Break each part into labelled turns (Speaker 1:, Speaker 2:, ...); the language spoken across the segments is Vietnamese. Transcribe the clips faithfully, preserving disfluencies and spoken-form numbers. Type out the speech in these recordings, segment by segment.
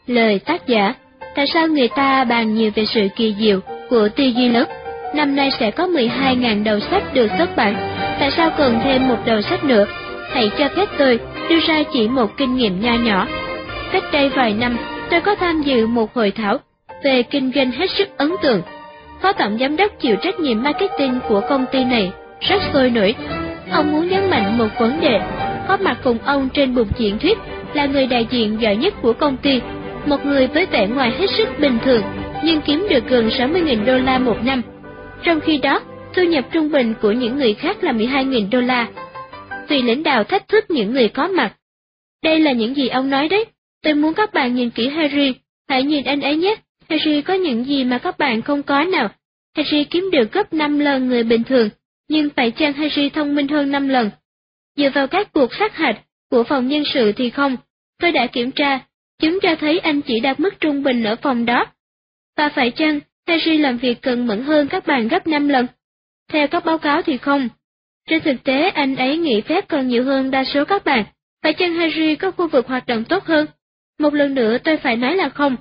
Speaker 1: Lời tác giả. Tại sao người ta bàn nhiều về sự kỳ diệu của tư duy lớn? Năm nay sẽ có mười hai nghìn đầu sách được xuất bản. Tại sao cần thêm một đầu sách nữa? Hãy cho phép tôi đưa ra chỉ một kinh nghiệm nho nhỏ. Cách đây vài năm, tôi có tham dự một hội thảo về kinh doanh hết sức ấn tượng. Phó tổng giám đốc chịu trách nhiệm marketing của công ty này rất sôi nổi. Ông muốn nhấn mạnh một vấn đề. Có mặt cùng ông trên bục diễn thuyết là người đại diện giỏi nhất của công ty, một người với vẻ ngoài hết sức bình thường nhưng kiếm được gần sáu mươi nghìn đô la một năm. Trong khi đó, thu nhập trung bình của những người khác là mười hai nghìn đô la. Vị lãnh đạo thách thức những người có mặt. Đây là những gì ông nói đấy. Tôi muốn các bạn nhìn kỹ Harry. Hãy nhìn anh ấy nhé. Harry có những gì mà các bạn không có nào. Harry kiếm được gấp năm lần người bình thường, nhưng phải chăng Harry thông minh hơn năm lần? Dựa vào các cuộc sát hạch của phòng nhân sự thì không. Tôi đã kiểm tra, chúng cho thấy anh chỉ đạt mức trung bình ở phòng đó. Và phải chăng Harry làm việc cần mẫn hơn các bạn gấp năm lần? Theo các báo cáo thì không. Trên thực tế anh ấy nghỉ phép còn nhiều hơn đa số các bạn. Phải chăng Harry có khu vực hoạt động tốt hơn? Một lần nữa tôi phải nói là không.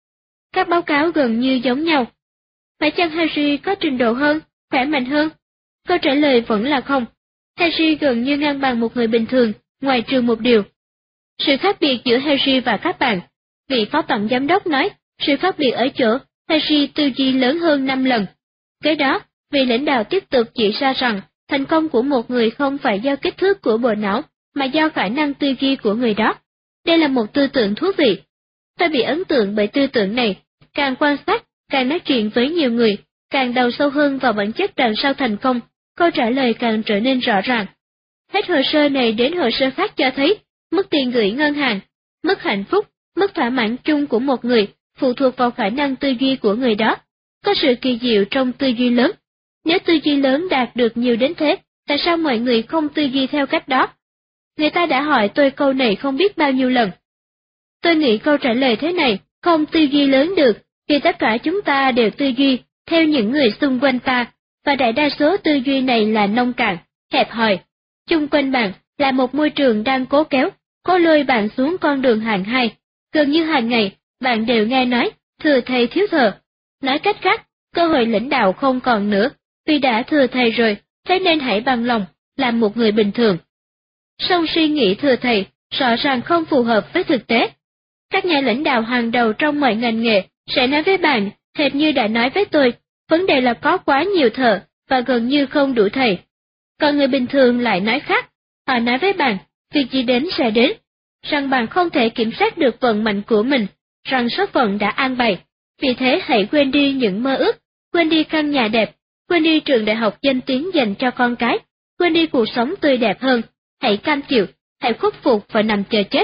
Speaker 1: Các báo cáo gần như giống nhau. Phải chăng Harry có trình độ hơn, khỏe mạnh hơn? Câu trả lời vẫn là không. Harry gần như ngang bằng một người bình thường, ngoài trừ một điều. Sự khác biệt giữa Harry và các bạn. Vị phó tổng giám đốc nói, sự khác biệt ở chỗ, Harry tư duy lớn hơn năm lần. Kế đó, vị lãnh đạo tiếp tục chỉ ra rằng, thành công của một người không phải do kích thước của bộ não, mà do khả năng tư duy của người đó. Đây là một tư tưởng thú vị. Tôi bị ấn tượng bởi tư tưởng này, càng quan sát, càng nói chuyện với nhiều người, càng đào sâu hơn vào bản chất đằng sau thành công, câu trả lời càng trở nên rõ ràng. Hết hồ sơ này đến hồ sơ khác cho thấy, mức tiền gửi ngân hàng, mức hạnh phúc, mức thỏa mãn chung của một người phụ thuộc vào khả năng tư duy của người đó. Có sự kỳ diệu trong tư duy lớn. Nếu tư duy lớn đạt được nhiều đến thế, tại sao mọi người không tư duy theo cách đó? Người ta đã hỏi tôi câu này không biết bao nhiêu lần. Tôi nghĩ câu trả lời thế này, không tư duy lớn được, vì tất cả chúng ta đều tư duy theo những người xung quanh ta, và đại đa số tư duy này là nông cạn, hẹp hòi. Chung quanh bạn là một môi trường đang cố kéo, cố lôi bạn xuống con đường hàng hai. Gần như hàng ngày, bạn đều nghe nói, thừa thầy thiếu thợ. Nói cách khác, cơ hội lãnh đạo không còn nữa, vì đã thừa thầy rồi, thế nên hãy bằng lòng, làm một người bình thường. Song suy nghĩ thừa thầy, rõ ràng không phù hợp với thực tế. Các nhà lãnh đạo hàng đầu trong mọi ngành nghề sẽ nói với bạn, hệt như đã nói với tôi, vấn đề là có quá nhiều thợ, và gần như không đủ thầy. Còn người bình thường lại nói khác, họ nói với bạn, việc gì đến sẽ đến, rằng bạn không thể kiểm soát được vận mệnh của mình, rằng số phận đã an bày. Vì thế hãy quên đi những mơ ước, quên đi căn nhà đẹp, quên đi trường đại học danh tiếng dành cho con cái, quên đi cuộc sống tươi đẹp hơn, hãy cam chịu, hãy khuất phục và nằm chờ chết.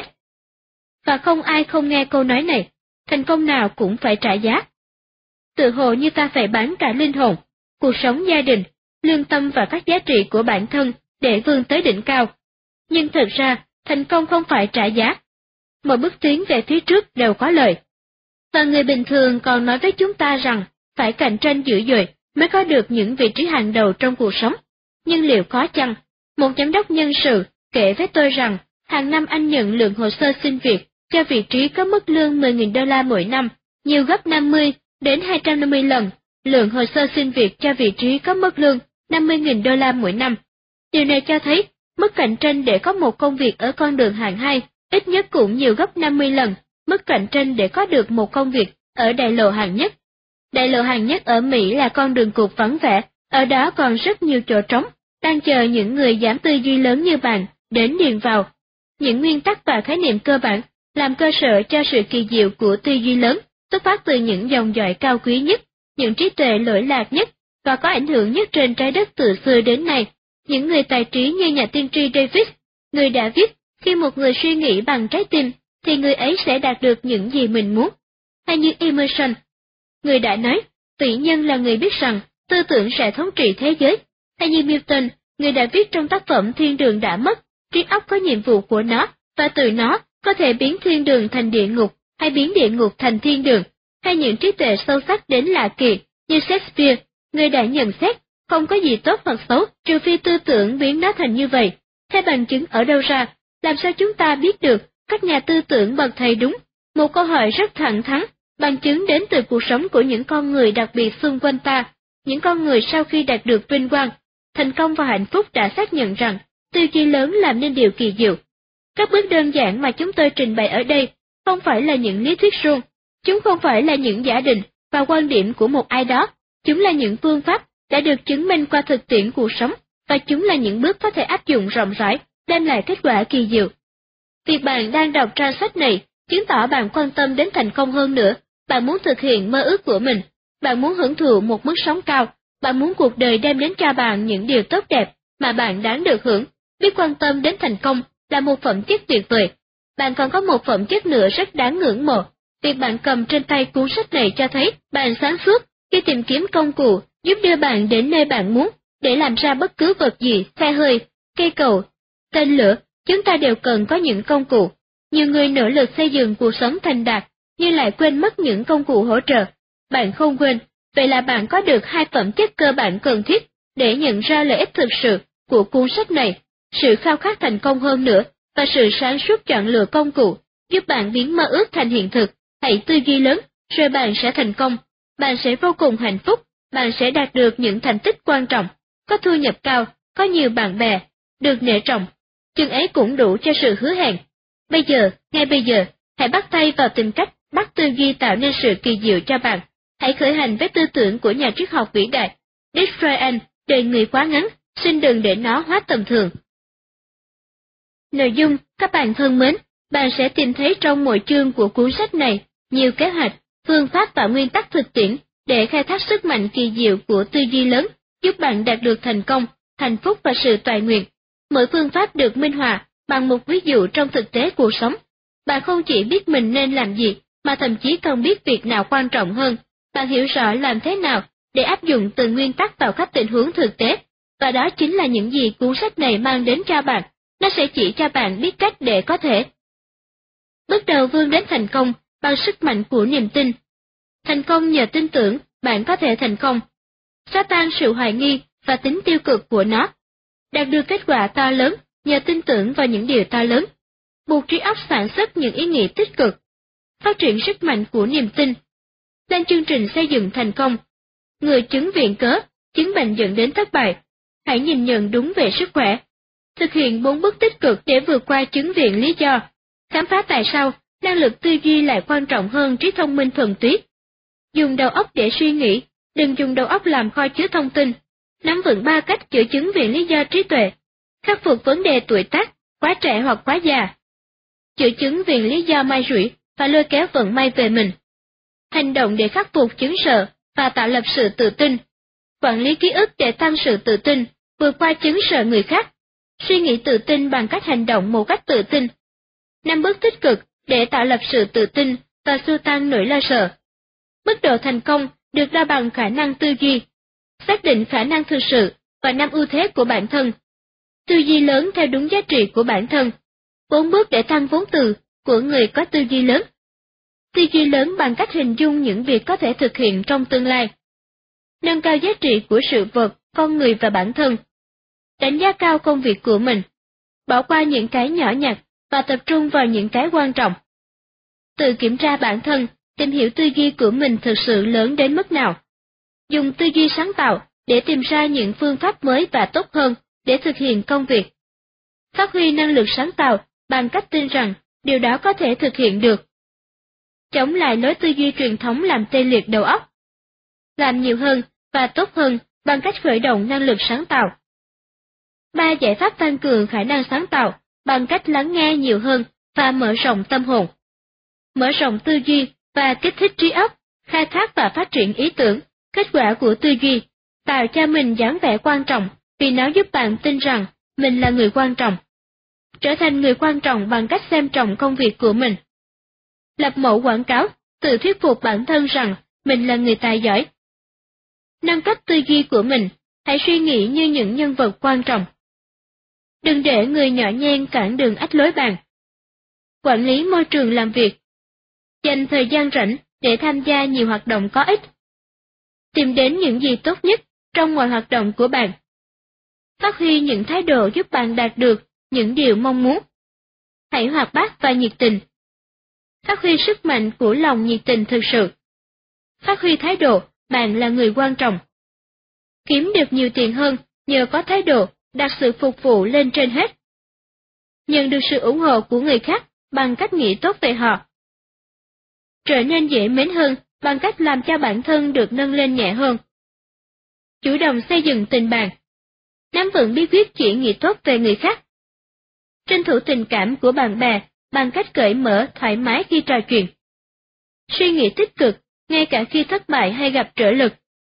Speaker 1: Và không ai không nghe câu nói này, thành công nào cũng phải trả giá. Tự hồ như ta phải bán cả linh hồn, cuộc sống gia đình, lương tâm và các giá trị của bản thân để vươn tới đỉnh cao. Nhưng thực ra, thành công không phải trả giá. Mỗi bước tiến về phía trước đều có lợi. Và người bình thường còn nói với chúng ta rằng, phải cạnh tranh dữ dội mới có được những vị trí hàng đầu trong cuộc sống. Nhưng liệu có chăng? Một giám đốc nhân sự kể với tôi rằng, hàng năm anh nhận lượng hồ sơ xin việc cho vị trí có mức lương mười nghìn đô la mỗi năm, nhiều gấp năm mươi đến hai trăm năm mươi lần lượng hồ sơ xin việc cho vị trí có mức lương năm mươi nghìn đô la mỗi năm. Điều này cho thấy, mức cạnh tranh để có một công việc ở con đường hạng hai, ít nhất cũng nhiều gấp năm mươi lần, mức cạnh tranh để có được một công việc ở đại lộ hạng nhất. Đại lộ hạng nhất ở Mỹ là con đường cụt vắng vẻ, ở đó còn rất nhiều chỗ trống, đang chờ những người dám tư duy lớn như bạn đến điền vào. Những nguyên tắc và khái niệm cơ bản làm cơ sở cho sự kỳ diệu của tư duy lớn, xuất phát từ những dòng dõi cao quý nhất, những trí tuệ lỗi lạc nhất và có ảnh hưởng nhất trên trái đất từ xưa đến nay. Những người tài trí như nhà tiên tri David, người đã viết, khi một người suy nghĩ bằng trái tim, thì người ấy sẽ đạt được những gì mình muốn. Hay như Emerson, người đã nói, vĩ nhân là người biết rằng tư tưởng sẽ thống trị thế giới. Hay như Milton, người đã viết trong tác phẩm Thiên đường đã mất, trí óc có nhiệm vụ của nó, và từ nó có thể biến thiên đường thành địa ngục, hay biến địa ngục thành thiên đường. Hay những trí tuệ sâu sắc đến lạ kỳ, như Shakespeare, người đã nhận xét, không có gì tốt hoặc xấu, trừ phi tư tưởng biến nó thành như vậy. Thế bằng chứng ở đâu ra? Làm sao chúng ta biết được các nhà tư tưởng bậc thầy đúng? Một câu hỏi rất thẳng thắn, bằng chứng đến từ cuộc sống của những con người đặc biệt xung quanh ta, những con người sau khi đạt được vinh quang, thành công và hạnh phúc đã xác nhận rằng, tư duy lớn làm nên điều kỳ diệu. Các bước đơn giản mà chúng tôi trình bày ở đây không phải là những lý thuyết suông, chúng không phải là những giả định và quan điểm của một ai đó, chúng là những phương pháp đã được chứng minh qua thực tiễn cuộc sống, và chúng là những bước có thể áp dụng rộng rãi, đem lại kết quả kỳ diệu. Việc bạn đang đọc trang sách này chứng tỏ bạn quan tâm đến thành công hơn nữa, bạn muốn thực hiện mơ ước của mình, bạn muốn hưởng thụ một mức sống cao, bạn muốn cuộc đời đem đến cho bạn những điều tốt đẹp mà bạn đáng được hưởng. Biết quan tâm đến thành công là một phẩm chất tuyệt vời. Bạn còn có một phẩm chất nữa rất đáng ngưỡng mộ. Việc bạn cầm trên tay cuốn sách này cho thấy bạn sáng suốt khi tìm kiếm công cụ giúp đưa bạn đến nơi bạn muốn. Để làm ra bất cứ vật gì, xe hơi, cây cầu, tên lửa, chúng ta đều cần có những công cụ. Nhiều người nỗ lực xây dựng cuộc sống thành đạt, nhưng lại quên mất những công cụ hỗ trợ. Bạn không quên, vậy là bạn có được hai phẩm chất cơ bản cần thiết để nhận ra lợi ích thực sự của cuốn sách này, sự khao khát thành công hơn nữa, và sự sáng suốt chọn lựa công cụ, giúp bạn biến mơ ước thành hiện thực. Hãy tư duy lớn, rồi bạn sẽ thành công, bạn sẽ vô cùng hạnh phúc, bạn sẽ đạt được những thành tích quan trọng, có thu nhập cao, có nhiều bạn bè, được nể trọng. Chừng ấy cũng đủ cho sự hứa hẹn. Bây giờ, ngay bây giờ, hãy bắt tay vào tìm cách bắt tư duy tạo nên sự kỳ diệu cho bạn. Hãy khởi hành với tư tưởng của nhà triết học vĩ đại Destroy đời người quá ngắn, xin đừng để nó hóa tầm thường. Nội dung, các bạn thân mến, bạn sẽ tìm thấy trong mỗi chương của cuốn sách này nhiều kế hoạch, phương pháp và nguyên tắc thực tiễn để khai thác sức mạnh kỳ diệu của tư duy lớn, giúp bạn đạt được thành công, hạnh phúc và sự toại nguyện. Mỗi phương pháp được minh họa bằng một ví dụ trong thực tế cuộc sống. Bạn không chỉ biết mình nên làm gì, mà thậm chí còn biết việc nào quan trọng hơn. Bạn hiểu rõ làm thế nào để áp dụng từng nguyên tắc vào các tình huống thực tế, và đó chính là những gì cuốn sách này mang đến cho bạn. Nó sẽ chỉ cho bạn biết cách để có thể bước đầu vươn đến thành công bằng sức mạnh của niềm tin. Thành công nhờ tin tưởng, bạn có thể thành công. Xóa tan sự hoài nghi và tính tiêu cực của nó. Đạt được kết quả to lớn nhờ tin tưởng vào những điều to lớn. Buộc trí óc sản xuất những ý nghĩ tích cực. Phát triển sức mạnh của niềm tin. Lên chương trình xây dựng thành công. Người chứng viện cớ, chứng bệnh dẫn đến thất bại. Hãy nhìn nhận đúng về sức khỏe. Thực hiện bốn bước tích cực để vượt qua chứng viện lý do. Khám phá tại sao năng lực tư duy lại quan trọng hơn trí thông minh thuần túy. Dùng đầu óc để suy nghĩ, đừng dùng đầu óc làm kho chứa thông tin. Nắm vững ba cách chữa chứng viện lý do trí tuệ. Khắc phục vấn đề tuổi tác, quá trẻ hoặc quá già. Chữa chứng viện lý do may rủi và lôi kéo vận may về mình. Hành động để khắc phục chứng sợ và tạo lập sự tự tin. Quản lý ký ức để tăng sự tự tin, vượt qua chứng sợ người khác. Suy nghĩ tự tin bằng cách hành động một cách tự tin. Năm bước tích cực để tạo lập sự tự tin và xua tan nỗi lo sợ. Mức độ thành công được đo bằng khả năng tư duy. Xác định khả năng thực sự và năm ưu thế của bản thân. Tư duy lớn theo đúng giá trị của bản thân. Bốn bước để tăng vốn từ của người có tư duy lớn. Tư duy lớn bằng cách hình dung những việc có thể thực hiện trong tương lai. Nâng cao giá trị của sự vật, con người và bản thân. Đánh giá cao công việc của mình. Bỏ qua những cái nhỏ nhặt và tập trung vào những cái quan trọng. Tự kiểm tra bản thân, tìm hiểu tư duy của mình thực sự lớn đến mức nào. Dùng tư duy sáng tạo để tìm ra những phương pháp mới và tốt hơn để thực hiện công việc. Phát huy năng lực sáng tạo bằng cách tin rằng điều đó có thể thực hiện được. Chống lại lối tư duy truyền thống làm tê liệt đầu óc. Làm nhiều hơn và tốt hơn bằng cách khởi động năng lực sáng tạo. Ba giải pháp tăng cường khả năng sáng tạo bằng cách lắng nghe nhiều hơn và mở rộng tâm hồn. Mở rộng tư duy và kích thích trí óc, khai thác và phát triển ý tưởng, kết quả của tư duy, tạo cho mình dáng vẻ quan trọng vì nó giúp bạn tin rằng mình là người quan trọng. Trở thành người quan trọng bằng cách xem trọng công việc của mình. Lập mẫu quảng cáo, tự thuyết phục bản thân rằng mình là người tài giỏi. Nâng cấp tư duy của mình, hãy suy nghĩ như những nhân vật quan trọng. Đừng để người nhỏ nhen cản đường ách lối bạn. Quản lý môi trường làm việc. Dành thời gian rảnh để tham gia nhiều hoạt động có ích. Tìm đến những gì tốt nhất trong mọi hoạt động của bạn. Phát huy những thái độ giúp bạn đạt được những điều mong muốn. Hãy hoạt bát và nhiệt tình. Phát huy sức mạnh của lòng nhiệt tình thực sự. Phát huy thái độ, bạn là người quan trọng. Kiếm được nhiều tiền hơn nhờ có thái độ, đặt sự phục vụ lên trên hết. Nhận được sự ủng hộ của người khác bằng cách nghĩ tốt về họ. Trở nên dễ mến hơn bằng cách làm cho bản thân được nâng lên nhẹ hơn. Chủ động xây dựng tình bạn. Nắm vững bí quyết chỉ nghĩ tốt về người khác. Tranh thủ tình cảm của bạn bè bằng cách cởi mở thoải mái khi trò chuyện. Suy nghĩ tích cực, ngay cả khi thất bại hay gặp trở lực.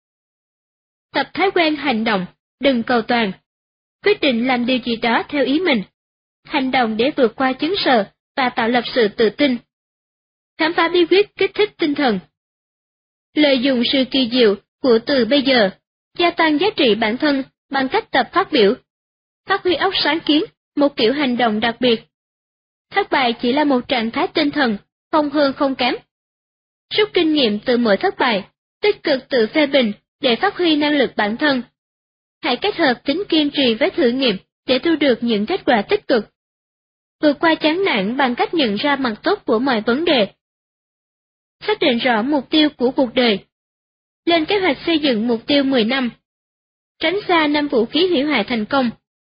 Speaker 1: Tập thói quen hành động, đừng cầu toàn. Quyết định làm điều gì đó theo ý mình. Hành động để vượt qua chứng sợ và tạo lập sự tự tin. Khám phá bí quyết kích thích tinh thần. Lợi dụng sự kỳ diệu của từ bây giờ, gia tăng giá trị bản thân bằng cách tập phát biểu. Phát huy óc sáng kiến, một kiểu hành động đặc biệt. Thất bại chỉ là một trạng thái tinh thần, không hơn không kém. Rút kinh nghiệm từ mỗi thất bại, tích cực tự phê bình để phát huy năng lực bản thân. Hãy kết hợp tính kiên trì với thử nghiệm để thu được những kết quả tích cực. Vượt qua chán nản bằng cách nhận ra mặt tốt của mọi vấn đề. Xác định rõ mục tiêu của cuộc đời. Lên kế hoạch xây dựng mục tiêu mười năm. Tránh xa năm vũ khí hủy hoại thành công.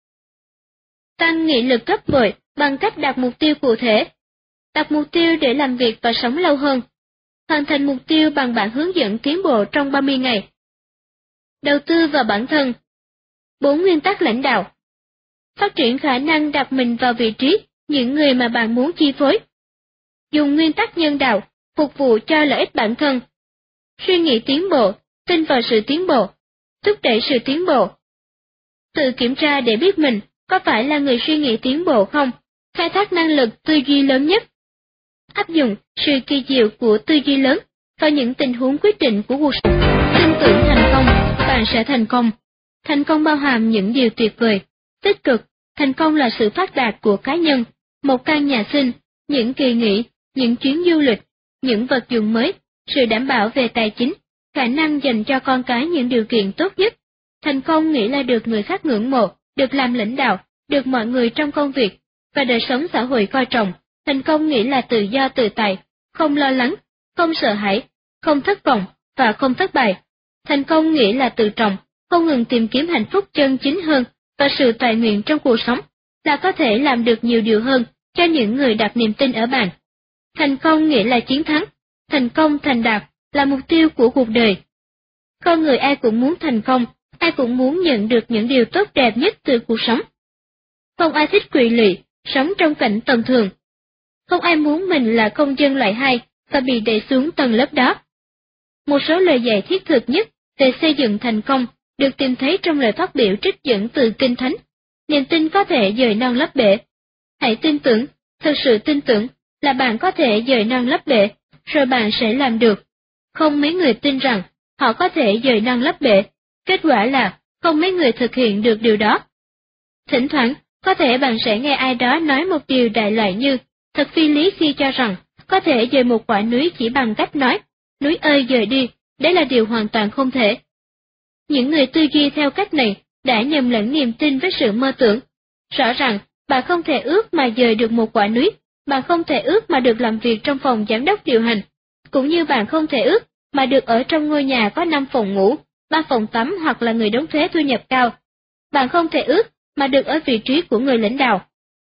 Speaker 1: Tăng nghị lực gấp bội bằng cách đặt mục tiêu cụ thể. Đặt mục tiêu để làm việc và sống lâu hơn. Hoàn thành mục tiêu bằng bản hướng dẫn tiến bộ trong ba mươi ngày. Đầu tư vào bản thân. Bốn nguyên tắc lãnh đạo. Phát triển khả năng đặt mình vào vị trí những người mà bạn muốn chi phối. Dùng nguyên tắc nhân đạo, phục vụ cho lợi ích bản thân. Suy nghĩ tiến bộ, tin vào sự tiến bộ, thúc đẩy sự tiến bộ. Tự kiểm tra để biết mình có phải là người suy nghĩ tiến bộ không, khai thác năng lực tư duy lớn nhất. Áp dụng sự kỳ diệu của tư duy lớn vào những tình huống quyết định của cuộc sống. Tin tưởng thành công, bạn sẽ thành công. Thành công bao hàm những điều tuyệt vời, tích cực. Thành công là sự phát đạt của cá nhân, một căn nhà xinh, những kỳ nghỉ, những chuyến du lịch, những vật dụng mới, sự đảm bảo về tài chính, khả năng dành cho con cái những điều kiện tốt nhất. Thành công nghĩa là được người khác ngưỡng mộ, được làm lãnh đạo, được mọi người trong công việc và đời sống xã hội coi trọng. Thành công nghĩa là tự do tự tại, không lo lắng, không sợ hãi, không thất vọng và không thất bại. Thành công nghĩa là tự trọng, không ngừng tìm kiếm hạnh phúc chân chính hơn và sự toại nguyện trong cuộc sống, là có thể làm được nhiều điều hơn cho những người đặt niềm tin ở bạn. Thành công nghĩa là chiến thắng, thành công thành đạt là mục tiêu của cuộc đời. Con người ai cũng muốn thành công, ai cũng muốn nhận được những điều tốt đẹp nhất từ cuộc sống. Không ai thích quỵ lụy, sống trong cảnh tầm thường. Không ai muốn mình là công dân loại hai và bị đẩy xuống tầng lớp đó. Một số lời dạy thiết thực nhất về xây dựng thành công được tìm thấy trong lời phát biểu trích dẫn từ Kinh Thánh. Niềm tin có thể dời non lấp bể. Hãy tin tưởng, thực sự tin tưởng là bạn có thể dời non lấp bể, rồi bạn sẽ làm được. Không mấy người tin rằng họ có thể dời non lấp bể, kết quả là không mấy người thực hiện được điều đó. Thỉnh thoảng, có thể bạn sẽ nghe ai đó nói một điều đại loại như, thật phi lý khi cho rằng có thể dời một quả núi chỉ bằng cách nói, núi ơi dời đi, đấy là điều hoàn toàn không thể. Những người tư duy theo cách này đã nhầm lẫn niềm tin với sự mơ tưởng. Rõ ràng, bạn không thể ước mà dời được một quả núi, bạn không thể ước mà được làm việc trong phòng giám đốc điều hành, cũng như bạn không thể ước mà được ở trong ngôi nhà có năm phòng ngủ, ba phòng tắm hoặc là người đóng thuế thu nhập cao. Bạn không thể ước mà được ở vị trí của người lãnh đạo.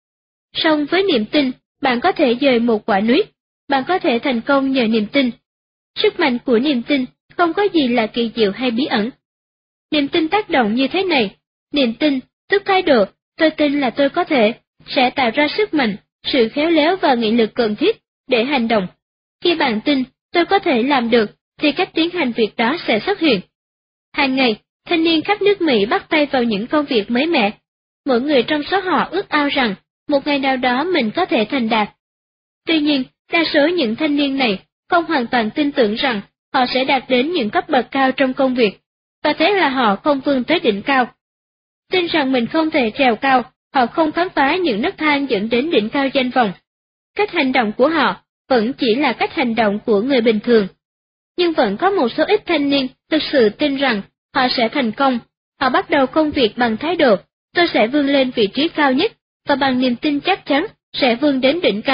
Speaker 1: Song với niềm tin, bạn có thể dời một quả núi, bạn có thể thành công nhờ niềm tin. Sức mạnh của niềm tin không có gì là kỳ diệu hay bí ẩn. Niềm tin tác động như thế này, niềm tin, tức thái độ, tôi tin là tôi có thể, sẽ tạo ra sức mạnh, sự khéo léo và nghị lực cần thiết để hành động. Khi bạn tin, tôi có thể làm được, thì cách tiến hành việc đó sẽ xuất hiện. Hàng ngày, thanh niên khắp nước Mỹ bắt tay vào những công việc mới mẻ. Mỗi người trong số họ ước ao rằng, một ngày nào đó mình có thể thành đạt. Tuy nhiên, đa số những thanh niên này không hoàn toàn tin tưởng rằng họ sẽ đạt đến những cấp bậc cao trong công việc, và thế là họ không vươn tới đỉnh cao. Tin rằng mình không thể trèo cao, họ không khám phá những nấc thang dẫn đến đỉnh cao danh vọng. Cách hành động của họ vẫn chỉ là cách hành động của người bình thường. Nhưng vẫn có một số ít thanh niên thực sự tin rằng họ sẽ thành công. Họ bắt đầu công việc bằng thái độ, tôi sẽ vươn lên vị trí cao nhất, và bằng niềm tin chắc chắn sẽ vươn đến đỉnh cao.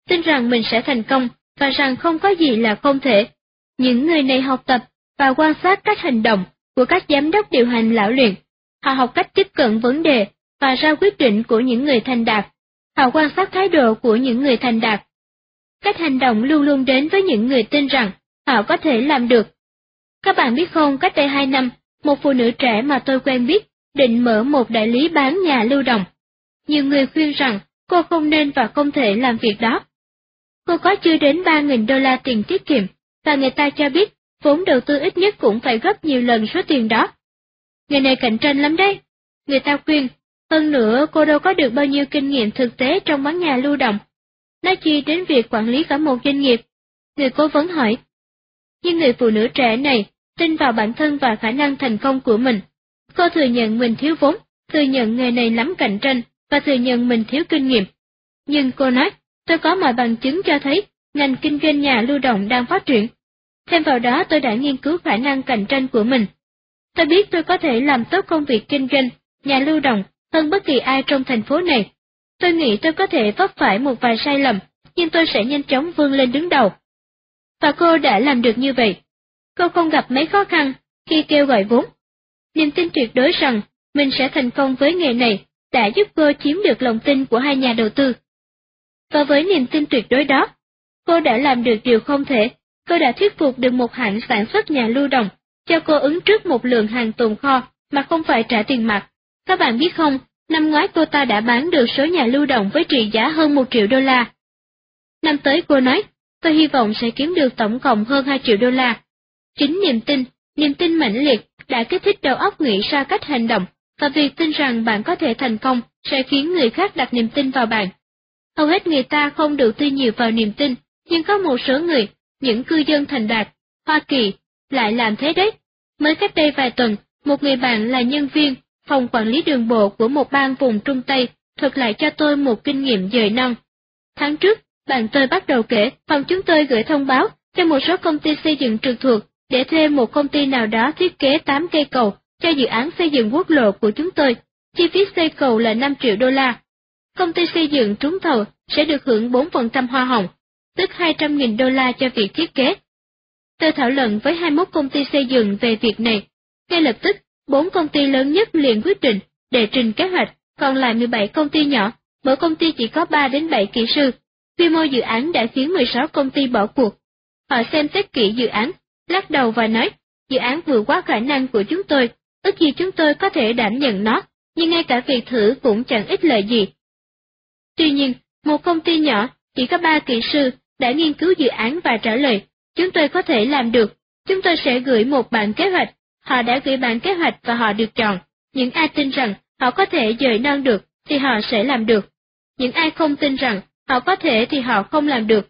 Speaker 1: tin rằng mình sẽ thành công và rằng không có gì là không thể. Những người này học tập và quan sát cách hành động của các giám đốc điều hành lão luyện. Họ học cách tiếp cận vấn đề và ra quyết định của những người thành đạt. Họ quan sát thái độ của những người thành đạt. Cách hành động luôn luôn đến với những người tin rằng họ có thể làm được. Các bạn biết không, cách đây hai năm, một phụ nữ trẻ mà tôi quen biết định mở một đại lý bán nhà lưu động. Nhiều người khuyên rằng cô không nên và không thể làm việc đó. Cô có chưa đến ba nghìn đô la tiền tiết kiệm, và người ta cho biết vốn đầu tư ít nhất cũng phải gấp nhiều lần số tiền đó. Người này cạnh tranh lắm đấy. Người ta khuyên, hơn nữa cô đâu có được bao nhiêu kinh nghiệm thực tế trong bán nhà lưu động. Nói chi đến việc quản lý cả một doanh nghiệp. Người cố vấn hỏi. Nhưng người phụ nữ trẻ này tin vào bản thân và khả năng thành công của mình. Cô thừa nhận mình thiếu vốn, thừa nhận nghề này lắm cạnh tranh, và thừa nhận mình thiếu kinh nghiệm. Nhưng cô nói, tôi có mọi bằng chứng cho thấy ngành kinh doanh nhà lưu động đang phát triển. Thêm vào đó tôi đã nghiên cứu khả năng cạnh tranh của mình. Tôi biết tôi có thể làm tốt công việc kinh doanh nhà lưu động hơn bất kỳ ai trong thành phố này. Tôi nghĩ tôi có thể vấp phải một vài sai lầm, nhưng tôi sẽ nhanh chóng vươn lên đứng đầu. Và cô đã làm được như vậy. Cô không gặp mấy khó khăn khi kêu gọi vốn. Niềm tin tuyệt đối rằng mình sẽ thành công với nghề này đã giúp cô chiếm được lòng tin của hai nhà đầu tư. Và với niềm tin tuyệt đối đó, cô đã làm được điều không thể. Cô đã thuyết phục được một hãng sản xuất nhà lưu động cho cô ứng trước một lượng hàng tồn kho mà không phải trả tiền mặt. Các bạn biết không, năm ngoái cô ta đã bán được số nhà lưu động với trị giá hơn một triệu đô la. Năm tới cô nói, tôi hy vọng sẽ kiếm được tổng cộng hơn hai triệu đô la. Chính niềm tin, niềm tin mãnh liệt đã kích thích đầu óc nghĩ ra cách hành động, và việc tin rằng bạn có thể thành công sẽ khiến người khác đặt niềm tin vào bạn. Hầu hết người ta không đầu tư nhiều vào niềm tin, nhưng có một số người, những cư dân thành đạt, Hoa Kỳ, lại làm thế đấy. Mới cách đây vài tuần, một người bạn là nhân viên phòng quản lý đường bộ của một bang vùng Trung Tây thuật lại cho tôi một kinh nghiệm dời non. Tháng trước, bạn tôi bắt đầu kể, phòng chúng tôi gửi thông báo cho một số công ty xây dựng trực thuộc để thuê một công ty nào đó thiết kế tám cây cầu cho dự án xây dựng quốc lộ của chúng tôi. Chi phí xây cầu là năm triệu đô la. Công ty xây dựng trúng thầu sẽ được hưởng bốn phần trăm hoa hồng, tức hai trăm nghìn đô la cho việc thiết kế. Tôi thảo luận với hai mươi mốt công ty xây dựng về việc này. Ngay lập tức, bốn công ty lớn nhất liền quyết định để trình kế hoạch, còn lại mười bảy công ty nhỏ, mỗi công ty chỉ có ba đến bảy kỹ sư. Quy mô dự án đã khiến mười sáu công ty bỏ cuộc. Họ xem xét kỹ dự án, lắc đầu và nói, dự án vượt quá khả năng của chúng tôi, ước gì chúng tôi có thể đảm nhận nó, nhưng ngay cả việc thử cũng chẳng ích lợi gì. Tuy nhiên, một công ty nhỏ, chỉ có ba kỹ sư, đã nghiên cứu dự án và trả lời, chúng tôi có thể làm được, chúng tôi sẽ gửi một bản kế hoạch. Họ đã gửi bản kế hoạch và họ được chọn. Những ai tin rằng họ có thể dời non được thì họ sẽ làm được. Những ai không tin rằng họ có thể thì họ không làm được.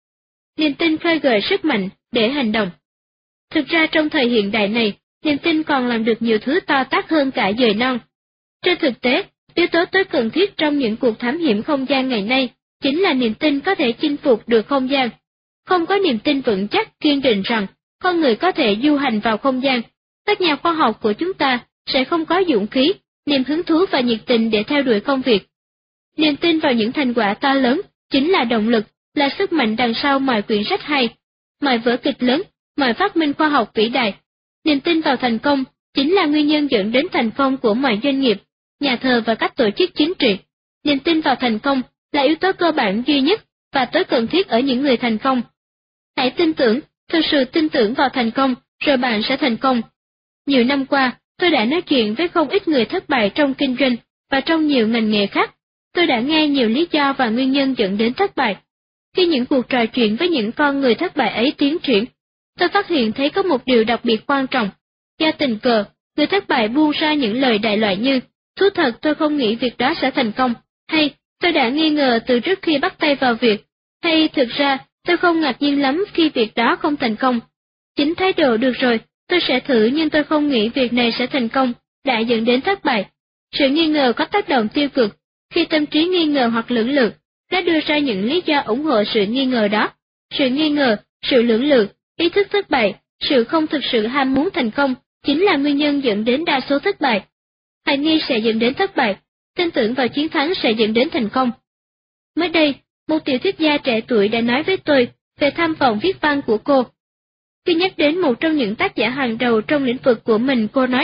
Speaker 1: Niềm tin khơi gợi sức mạnh để hành động. Thực ra trong thời hiện đại này, niềm tin còn làm được nhiều thứ to tát hơn cả dời non. Trên thực tế, yếu tố tối cần thiết trong những cuộc thám hiểm không gian ngày nay chính là niềm tin có thể chinh phục được không gian. Không có niềm tin vững chắc kiên định rằng con người có thể du hành vào không gian, các nhà khoa học của chúng ta sẽ không có dũng khí, niềm hứng thú và nhiệt tình để theo đuổi công việc. Niềm tin vào những thành quả to lớn chính là động lực, là sức mạnh đằng sau mọi quyển sách hay, mọi vở kịch lớn, mọi phát minh khoa học vĩ đại. Niềm tin vào thành công chính là nguyên nhân dẫn đến thành công của mọi doanh nghiệp, nhà thờ và các tổ chức chính trị. Niềm tin vào thành công là yếu tố cơ bản duy nhất và tối cần thiết ở những người thành công. Hãy tin tưởng, thực sự tin tưởng vào thành công, rồi bạn sẽ thành công. Nhiều năm qua, tôi đã nói chuyện với không ít người thất bại trong kinh doanh và trong nhiều ngành nghề khác. Tôi đã nghe nhiều lý do và nguyên nhân dẫn đến thất bại. Khi những cuộc trò chuyện với những con người thất bại ấy tiến triển, tôi phát hiện thấy có một điều đặc biệt quan trọng. Do tình cờ, người thất bại buông ra những lời đại loại như, thú thật tôi không nghĩ việc đó sẽ thành công, hay tôi đã nghi ngờ từ trước khi bắt tay vào việc, hay thực ra tôi không ngạc nhiên lắm khi việc đó không thành công. Chính thái độ được rồi, tôi sẽ thử nhưng tôi không nghĩ việc này sẽ thành công, đã dẫn đến thất bại. Sự nghi ngờ có tác động tiêu cực. Khi tâm trí nghi ngờ hoặc lưỡng lự, nó đưa ra những lý do ủng hộ sự nghi ngờ đó. Sự nghi ngờ, sự lưỡng lự, ý thức thất bại, sự không thực sự ham muốn thành công chính là nguyên nhân dẫn đến đa số thất bại. Hoài nghi sẽ dẫn đến thất bại, tin tưởng vào chiến thắng sẽ dẫn đến thành công. Mới đây, một tiểu thuyết gia trẻ tuổi đã nói với tôi về tham vọng viết văn của cô. Khi nhắc đến một trong những tác giả hàng đầu trong lĩnh vực của mình, cô nói,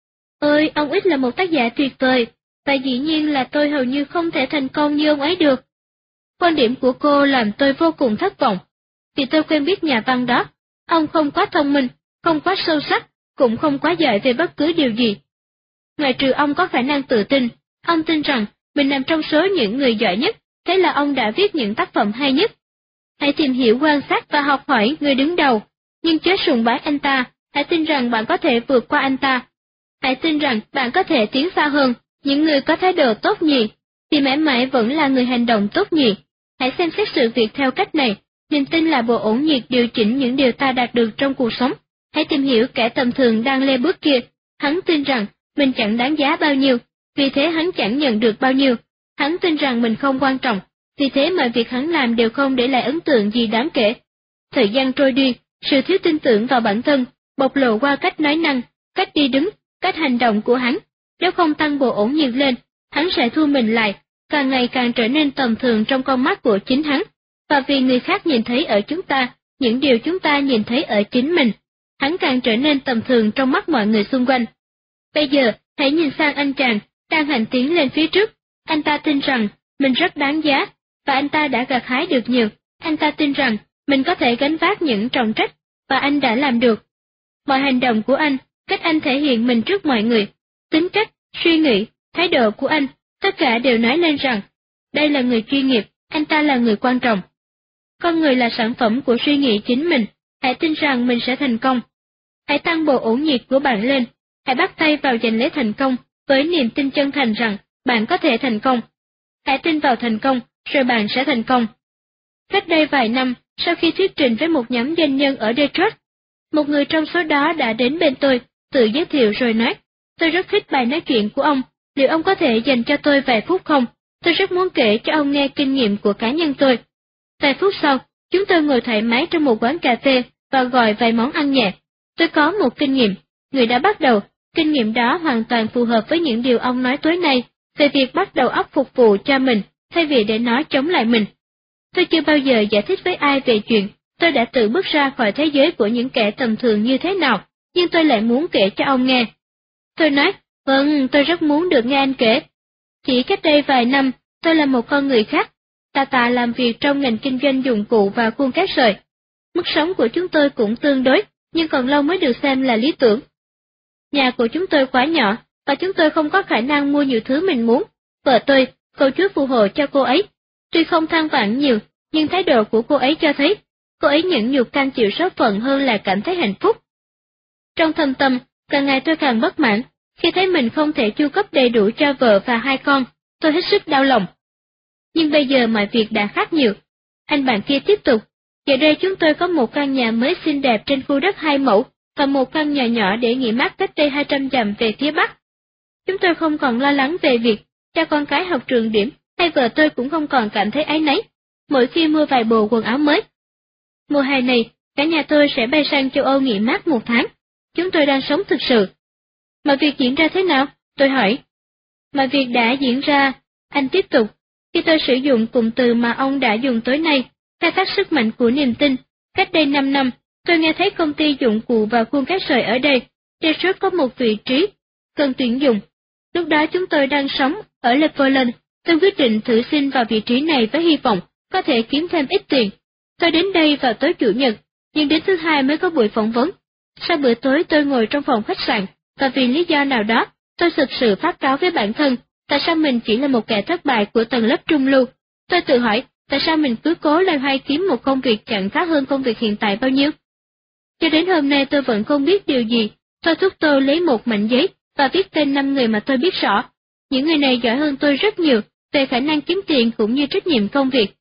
Speaker 1: ôi, ông X là một tác giả tuyệt vời, và dĩ nhiên là tôi hầu như không thể thành công như ông ấy được. Quan điểm của cô làm tôi vô cùng thất vọng, vì tôi quen biết nhà văn đó, ông không quá thông minh, không quá sâu sắc, cũng không quá giỏi về bất cứ điều gì. Ngoại trừ ông có khả năng tự tin, ông tin rằng mình nằm trong số những người giỏi nhất, thế là ông đã viết những tác phẩm hay nhất. Hãy tìm hiểu, quan sát và học hỏi người đứng đầu, nhưng chớ sùng bái anh ta, hãy tin rằng bạn có thể vượt qua anh ta. Hãy tin rằng bạn có thể tiến xa hơn những người có thái độ tốt nhì, thì mãi mãi vẫn là người hành động tốt nhì. Hãy xem xét sự việc theo cách này, niềm tin là bộ ổn nhiệt điều chỉnh những điều ta đạt được trong cuộc sống. Hãy tìm hiểu kẻ tầm thường đang lê bước kia, hắn tin rằng mình chẳng đáng giá bao nhiêu, vì thế hắn chẳng nhận được bao nhiêu. Hắn tin rằng mình không quan trọng, vì thế mọi việc hắn làm đều không để lại ấn tượng gì đáng kể. Thời gian trôi đi, sự thiếu tin tưởng vào bản thân bộc lộ qua cách nói năng, cách đi đứng, cách hành động của hắn. Nếu không tăng bộ ổn nhiệt lên, hắn sẽ thu mình lại, càng ngày càng trở nên tầm thường trong con mắt của chính hắn. Và vì người khác nhìn thấy ở chúng ta những điều chúng ta nhìn thấy ở chính mình, hắn càng trở nên tầm thường trong mắt mọi người xung quanh. Bây giờ, hãy nhìn sang anh chàng đang hành tiến lên phía trước. Anh ta tin rằng mình rất đáng giá, và anh ta đã gặt hái được nhiều. Anh ta tin rằng mình có thể gánh vác những trọng trách, và anh đã làm được. Mọi hành động của anh, cách anh thể hiện mình trước mọi người, tính cách, suy nghĩ, thái độ của anh, tất cả đều nói lên rằng đây là người chuyên nghiệp, anh ta là người quan trọng. Con người là sản phẩm của suy nghĩ chính mình, hãy tin rằng mình sẽ thành công. Hãy tăng bộ ổn nhiệt của bạn lên, hãy bắt tay vào giành lấy thành công với niềm tin chân thành rằng bạn có thể thành công. Hãy tin vào thành công, rồi bạn sẽ thành công. Cách đây vài năm, sau khi thuyết trình với một nhóm doanh nhân ở Detroit, một người trong số đó đã đến bên tôi, tự giới thiệu rồi nói, tôi rất thích bài nói chuyện của ông, liệu ông có thể dành cho tôi vài phút không? Tôi rất muốn kể cho ông nghe kinh nghiệm của cá nhân tôi. Vài phút sau, chúng tôi ngồi thoải mái trong một quán cà phê và gọi vài món ăn nhẹ. Tôi có một kinh nghiệm, người đã bắt đầu, kinh nghiệm đó hoàn toàn phù hợp với những điều ông nói tối nay, về việc bắt đầu óc phục vụ cho mình, thay vì để nó chống lại mình. Tôi chưa bao giờ giải thích với ai về chuyện tôi đã tự bước ra khỏi thế giới của những kẻ tầm thường như thế nào, nhưng tôi lại muốn kể cho ông nghe. Tôi nói, vâng, tôi rất muốn được nghe anh kể. Chỉ cách đây vài năm, tôi là một con người khác, tà tà làm việc trong ngành kinh doanh dụng cụ và khuôn cát sợi. Mức sống của chúng tôi cũng tương đối, nhưng còn lâu mới được xem là lý tưởng. Nhà của chúng tôi quá nhỏ, và chúng tôi không có khả năng mua nhiều thứ mình muốn. Vợ tôi, cầu Chúa phù hộ cho cô ấy. Tuy không than vãn nhiều, nhưng thái độ của cô ấy cho thấy, cô ấy nhẫn nhục cam chịu số phận hơn là cảm thấy hạnh phúc. Trong thâm tâm, càng ngày tôi càng bất mãn, khi thấy mình không thể chu cấp đầy đủ cho vợ và hai con, tôi hết sức đau lòng. Nhưng bây giờ mọi việc đã khác nhiều. Anh bạn kia tiếp tục, giờ đây chúng tôi có một căn nhà mới xinh đẹp trên khu đất hai mẫu, và một căn nhà nhỏ để nghỉ mát cách đây hai trăm dặm về phía bắc. Chúng tôi không còn lo lắng về việc cho con cái học trường điểm, hay vợ tôi cũng không còn cảm thấy áy náy mỗi khi mua vài bộ quần áo mới. Mùa hè này, cả nhà tôi sẽ bay sang châu Âu nghỉ mát một tháng. Chúng tôi đang sống thực sự. Mà việc diễn ra thế nào? Tôi hỏi. Mà việc đã diễn ra, anh tiếp tục, khi tôi sử dụng cụm từ mà ông đã dùng tối nay, khai thác sức mạnh của niềm tin. Cách đây năm năm, tôi nghe thấy công ty dụng cụ và khuôn cát sợi ở đây, Detroit có một vị trí cần tuyển dụng. Lúc đó chúng tôi đang sống ở Lebanon, tôi quyết định thử xin vào vị trí này với hy vọng có thể kiếm thêm ít tiền. Tôi đến đây vào tối Chủ nhật, nhưng đến thứ hai mới có buổi phỏng vấn. Sau bữa tối tôi ngồi trong phòng khách sạn, và vì lý do nào đó, tôi thực sự phát cáo với bản thân, tại sao mình chỉ là một kẻ thất bại của tầng lớp trung lưu. Tôi tự hỏi, tại sao mình cứ cố loay hoay kiếm một công việc chẳng khá hơn công việc hiện tại bao nhiêu. Cho đến hôm nay tôi vẫn không biết điều gì. Tôi thúc tôi lấy một mảnh giấy và viết tên năm người mà tôi biết rõ. Những người này giỏi hơn tôi rất nhiều về khả năng kiếm tiền cũng như trách nhiệm công việc.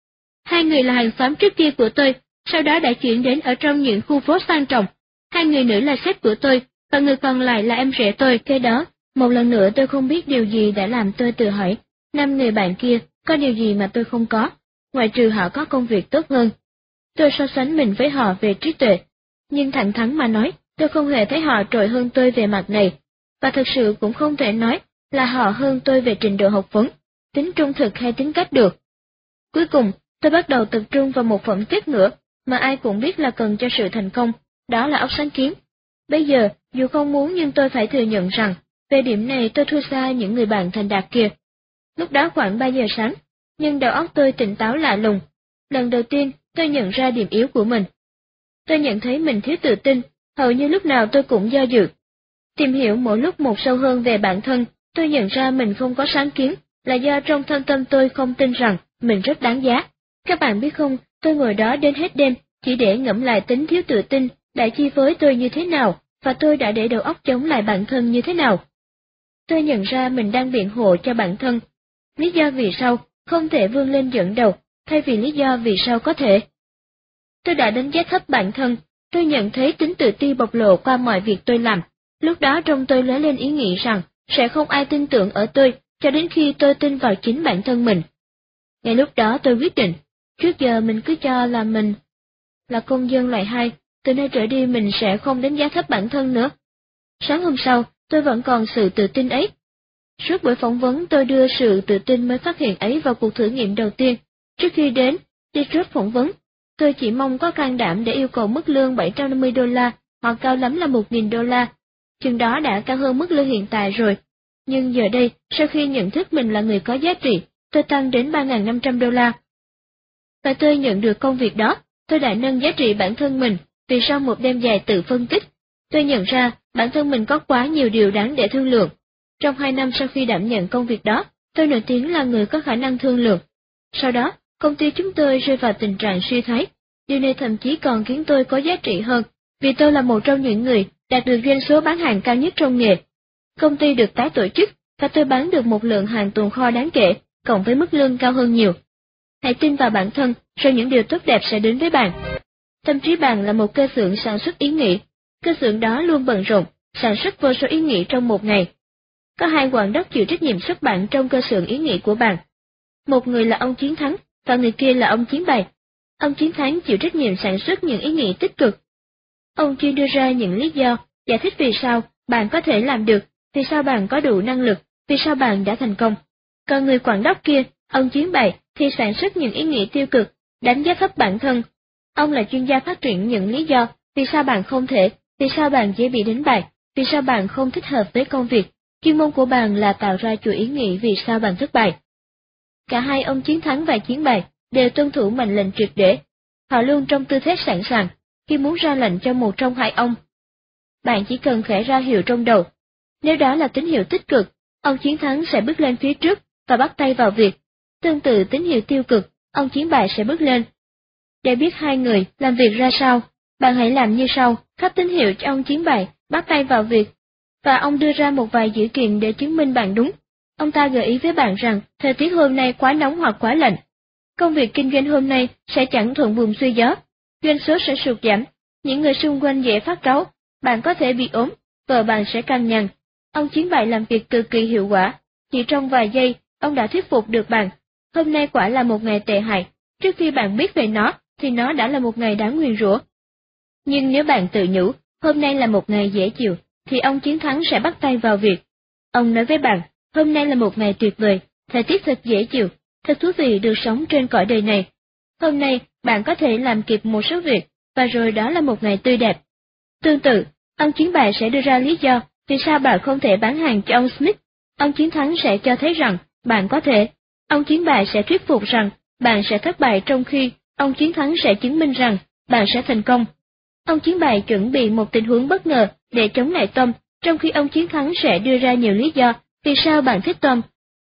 Speaker 1: Hai người là hàng xóm trước kia của tôi, sau đó đã chuyển đến ở trong những khu phố sang trọng. Hai người nữ là sếp của tôi, và người còn lại là em rể tôi. Kế đó, một lần nữa tôi không biết điều gì đã làm tôi tự hỏi, năm người bạn kia có điều gì mà tôi không có, ngoại trừ họ có công việc tốt hơn. Tôi so sánh mình với họ về trí tuệ, nhưng thẳng thắn mà nói, tôi không hề thấy họ trội hơn tôi về mặt này, và thực sự cũng không thể nói là họ hơn tôi về trình độ học vấn, tính trung thực hay tính cách được. Cuối cùng, tôi bắt đầu tập trung vào một phẩm chất nữa, mà ai cũng biết là cần cho sự thành công, đó là óc sáng kiến. Bây giờ, dù không muốn nhưng tôi phải thừa nhận rằng, về điểm này tôi thua xa những người bạn thành đạt kia. Lúc đó khoảng ba giờ sáng, nhưng đầu óc tôi tỉnh táo lạ lùng. Lần đầu tiên, tôi nhận ra điểm yếu của mình. Tôi nhận thấy mình thiếu tự tin, hầu như lúc nào tôi cũng do dự. Tìm hiểu mỗi lúc một sâu hơn về bản thân, tôi nhận ra mình không có sáng kiến, là do trong thâm tâm tôi không tin rằng mình rất đáng giá. Các bạn biết không, tôi ngồi đó đến hết đêm, chỉ để ngẫm lại tính thiếu tự tin đã chi phối tôi như thế nào, và tôi đã để đầu óc chống lại bản thân như thế nào. Tôi nhận ra mình đang biện hộ cho bản thân. Lý do vì sao không thể vươn lên dẫn đầu, thay vì lý do vì sao có thể. Tôi đã đánh giá thấp bản thân, tôi nhận thấy tính tự ti bộc lộ qua mọi việc tôi làm. Lúc đó trong tôi lóe lên ý nghĩ rằng, sẽ không ai tin tưởng ở tôi, cho đến khi tôi tin vào chính bản thân mình. Ngay lúc đó tôi quyết định, trước giờ mình cứ cho là mình là công dân loại hai, từ nay trở đi mình sẽ không đánh giá thấp bản thân nữa. Sáng hôm sau, tôi vẫn còn sự tự tin ấy. Suốt buổi phỏng vấn tôi đưa sự tự tin mới phát hiện ấy vào cuộc thử nghiệm đầu tiên. Trước khi đến, đi trước phỏng vấn, tôi chỉ mong có can đảm để yêu cầu mức lương bảy trăm năm mươi đô la, hoặc cao lắm là một nghìn đô la. Chừng đó đã cao hơn mức lương hiện tại rồi. Nhưng giờ đây, sau khi nhận thức mình là người có giá trị, tôi tăng đến ba nghìn năm trăm đô la. Và tôi nhận được công việc đó, tôi đã nâng giá trị bản thân mình, vì sau một đêm dài tự phân tích, tôi nhận ra bản thân mình có quá nhiều điều đáng để thương lượng. Trong hai năm sau khi đảm nhận công việc đó, tôi nổi tiếng là người có khả năng thương lượng. Sau đó, công ty chúng tôi rơi vào tình trạng suy thoái. Điều này thậm chí còn khiến tôi có giá trị hơn, vì tôi là một trong những người đạt được doanh số bán hàng cao nhất trong nghề. Công ty được tái tổ chức, và tôi bán được một lượng hàng tồn kho đáng kể, cộng với mức lương cao hơn nhiều. Hãy tin vào bản thân, rồi những điều tốt đẹp sẽ đến với bạn. Tâm trí bạn là một cơ xưởng sản xuất ý nghĩ. Cơ xưởng đó luôn bận rộn, sản xuất vô số ý nghĩ trong một ngày. Có hai quản đốc chịu trách nhiệm xuất bản trong cơ xưởng ý nghĩ của bạn. Một người là ông Chiến Thắng, và người kia là ông Chiến Bày. Ông Chiến Thắng chịu trách nhiệm sản xuất những ý nghĩ tích cực. Ông chuyên đưa ra những lý do, giải thích vì sao bạn có thể làm được, vì sao bạn có đủ năng lực, vì sao bạn đã thành công. Còn người quản đốc kia, ông Chiến Bày, thì sản xuất những ý nghĩ tiêu cực, đánh giá thấp bản thân. Ông là chuyên gia phát triển những lý do, vì sao bạn không thể, vì sao bạn dễ bị đánh bại, vì sao bạn không thích hợp với công việc. Chuyên môn của bạn là tạo ra chuỗi ý nghĩ vì sao bạn thất bại. Cả hai ông Chiến Thắng và Chiến Bày đều tuân thủ mệnh lệnh triệt để. Họ luôn trong tư thế sẵn sàng, khi muốn ra lệnh cho một trong hai ông. Bạn chỉ cần khẽ ra hiệu trong đầu. Nếu đó là tín hiệu tích cực, ông Chiến Thắng sẽ bước lên phía trước và bắt tay vào việc. Tương tự tín hiệu tiêu cực, ông Chiến Bày sẽ bước lên. Để biết hai người làm việc ra sao, bạn hãy làm như sau, khắp tín hiệu cho ông Chiến Bày bắt tay vào việc. Và ông đưa ra một vài dữ kiện để chứng minh bạn đúng. Ông ta gợi ý với bạn rằng thời tiết hôm nay quá nóng hoặc quá lạnh. Công việc kinh doanh hôm nay sẽ chẳng thuận buồm xuôi gió. Doanh số sẽ sụt giảm, những người xung quanh dễ phát cáu, bạn có thể bị ốm, vợ bạn sẽ căng nhằn. Ông Chiến Bày làm việc cực kỳ hiệu quả, chỉ trong vài giây, ông đã thuyết phục được bạn. Hôm nay quả là một ngày tệ hại, trước khi bạn biết về nó, thì nó đã là một ngày đáng nguyền rủa. Nhưng nếu bạn tự nhủ, hôm nay là một ngày dễ chịu, thì ông Chiến Thắng sẽ bắt tay vào việc. Ông nói với bạn, hôm nay là một ngày tuyệt vời, thời tiết thật dễ chịu, thật thú vị được sống trên cõi đời này. Hôm nay, bạn có thể làm kịp một số việc, và rồi đó là một ngày tươi đẹp. Tương tự, ông Chiến Bày sẽ đưa ra lý do vì sao bạn không thể bán hàng cho ông Smith. Ông Chiến Thắng sẽ cho thấy rằng bạn có thể. Ông Chiến Bày sẽ thuyết phục rằng bạn sẽ thất bại, trong khi ông Chiến Thắng sẽ chứng minh rằng bạn sẽ thành công. Ông Chiến Bày chuẩn bị một tình huống bất ngờ để chống lại Tom, trong khi ông Chiến Thắng sẽ đưa ra nhiều lý do vì sao bạn thích Tom.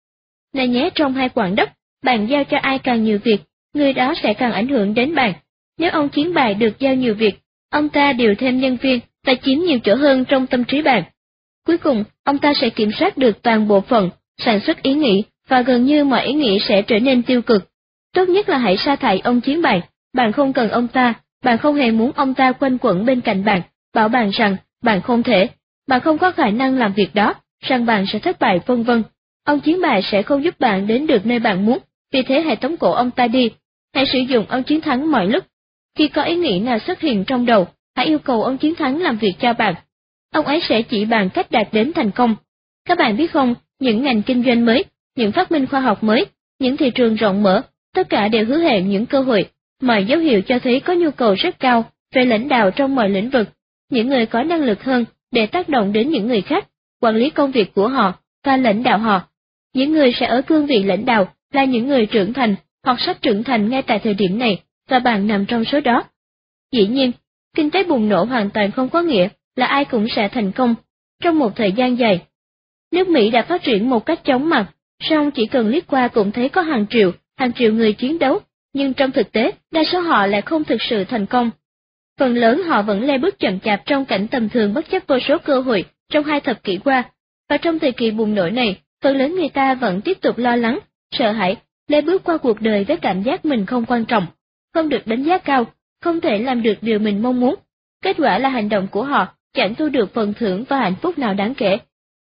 Speaker 1: Này nhé, trong hai quản đốc, bạn giao cho ai càng nhiều việc, người đó sẽ càng ảnh hưởng đến bạn. Nếu ông Chiến Bày được giao nhiều việc, ông ta điều thêm nhân viên và chiếm nhiều chỗ hơn trong tâm trí bạn. Cuối cùng, ông ta sẽ kiểm soát được toàn bộ phận, sản xuất ý nghĩ, và gần như mọi ý nghĩ sẽ trở nên tiêu cực. Tốt nhất là hãy sa thải ông Chiến Bày, bạn không cần ông ta, bạn không hề muốn ông ta quanh quẩn bên cạnh bạn, bảo bạn rằng bạn không thể, bạn không có khả năng làm việc đó, rằng bạn sẽ thất bại vân vân. Ông Chiến Bày sẽ không giúp bạn đến được nơi bạn muốn, vì thế hãy tống cổ ông ta đi. Hãy sử dụng ông Chiến Thắng mọi lúc. Khi có ý nghĩ nào xuất hiện trong đầu, hãy yêu cầu ông Chiến Thắng làm việc cho bạn. Ông ấy sẽ chỉ bạn cách đạt đến thành công. Các bạn biết không, những ngành kinh doanh mới, những phát minh khoa học mới, những thị trường rộng mở, tất cả đều hứa hẹn những cơ hội, mọi dấu hiệu cho thấy có nhu cầu rất cao về lãnh đạo trong mọi lĩnh vực, những người có năng lực hơn để tác động đến những người khác, quản lý công việc của họ và lãnh đạo họ. Những người sẽ ở cương vị lãnh đạo là những người trưởng thành hoặc sắp trưởng thành ngay tại thời điểm này, và bạn nằm trong số đó. Dĩ nhiên, kinh tế bùng nổ hoàn toàn không có nghĩa là ai cũng sẽ thành công trong một thời gian dài. Nước Mỹ đã phát triển một cách chóng mặt, song chỉ cần liếc qua cũng thấy có hàng triệu, hàng triệu người chiến đấu, nhưng trong thực tế, đa số họ lại không thực sự thành công. Phần lớn họ vẫn lê bước chậm chạp trong cảnh tầm thường bất chấp vô số cơ hội trong hai thập kỷ qua, và trong thời kỳ bùng nổ này, phần lớn người ta vẫn tiếp tục lo lắng, sợ hãi, lê bước qua cuộc đời với cảm giác mình không quan trọng, không được đánh giá cao, không thể làm được điều mình mong muốn. Kết quả là hành động của họ chẳng thu được phần thưởng và hạnh phúc nào đáng kể.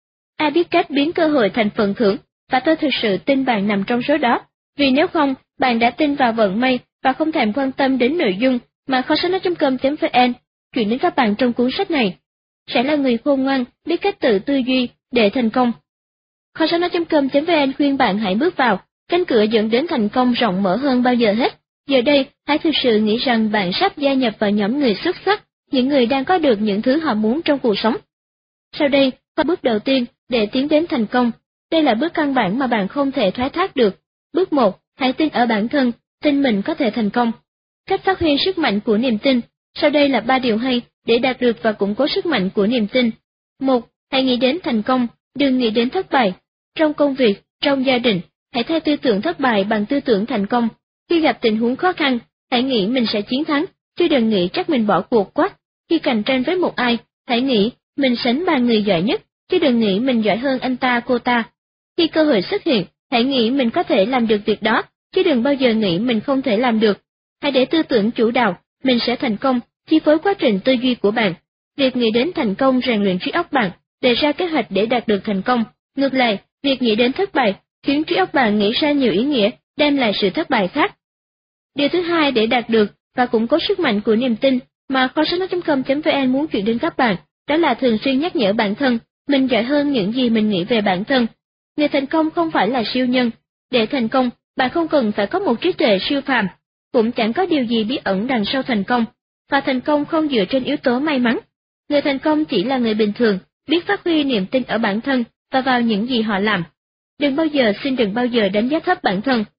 Speaker 1: Ai biết cách biến cơ hội thành phần thưởng, và tôi thực sự tin bạn nằm trong số đó, vì nếu không, bạn đã tin vào vận may và không thèm quan tâm đến nội dung mà kho sách nói com chấm vn chuyển đến các bạn trong cuốn sách này. Sẽ là người khôn ngoan, biết cách tự tư duy để thành công. kho sách nói com chấm vn khuyên bạn hãy bước vào, cánh cửa dẫn đến thành công rộng mở hơn bao giờ hết. Giờ đây, hãy thực sự nghĩ rằng bạn sắp gia nhập vào nhóm người xuất sắc, những người đang có được những thứ họ muốn trong cuộc sống. Sau đây, qua bước đầu tiên để tiến đến thành công, đây là bước căn bản mà bạn không thể thoái thác được. Bước một, hãy tin ở bản thân, tin mình có thể thành công. Cách phát huy sức mạnh của niềm tin. Sau đây là ba điều hay để đạt được và củng cố sức mạnh của niềm tin. Một, hãy nghĩ đến thành công, đừng nghĩ đến thất bại. Trong công việc, trong gia đình, hãy thay tư tưởng thất bại bằng tư tưởng thành công. Khi gặp tình huống khó khăn, hãy nghĩ mình sẽ chiến thắng, chứ đừng nghĩ chắc mình bỏ cuộc quá. Khi cạnh tranh với một ai, hãy nghĩ mình sánh bằng người giỏi nhất, chứ đừng nghĩ mình giỏi hơn anh ta cô ta. Khi cơ hội xuất hiện, hãy nghĩ mình có thể làm được việc đó, chứ đừng bao giờ nghĩ mình không thể làm được. Hãy để tư tưởng chủ đạo, mình sẽ thành công, chi phối quá trình tư duy của bạn. Việc nghĩ đến thành công rèn luyện trí óc bạn, đề ra kế hoạch để đạt được thành công. Ngược lại, việc nghĩ đến thất bại khiến trí óc bạn nghĩ ra nhiều ý nghĩa, đem lại sự thất bại khác. Điều thứ hai để đạt được và củng cố sức mạnh của niềm tin mà kho sách nói com chấm vn muốn chuyển đến các bạn, đó là thường xuyên nhắc nhở bản thân, mình giỏi hơn những gì mình nghĩ về bản thân. Người thành công không phải là siêu nhân. Để thành công, bạn không cần phải có một trí tuệ siêu phàm, cũng chẳng có điều gì bí ẩn đằng sau thành công, và thành công không dựa trên yếu tố may mắn. Người thành công chỉ là người bình thường, biết phát huy niềm tin ở bản thân và vào những gì họ làm. Đừng bao giờ, xin đừng bao giờ đánh giá thấp bản thân.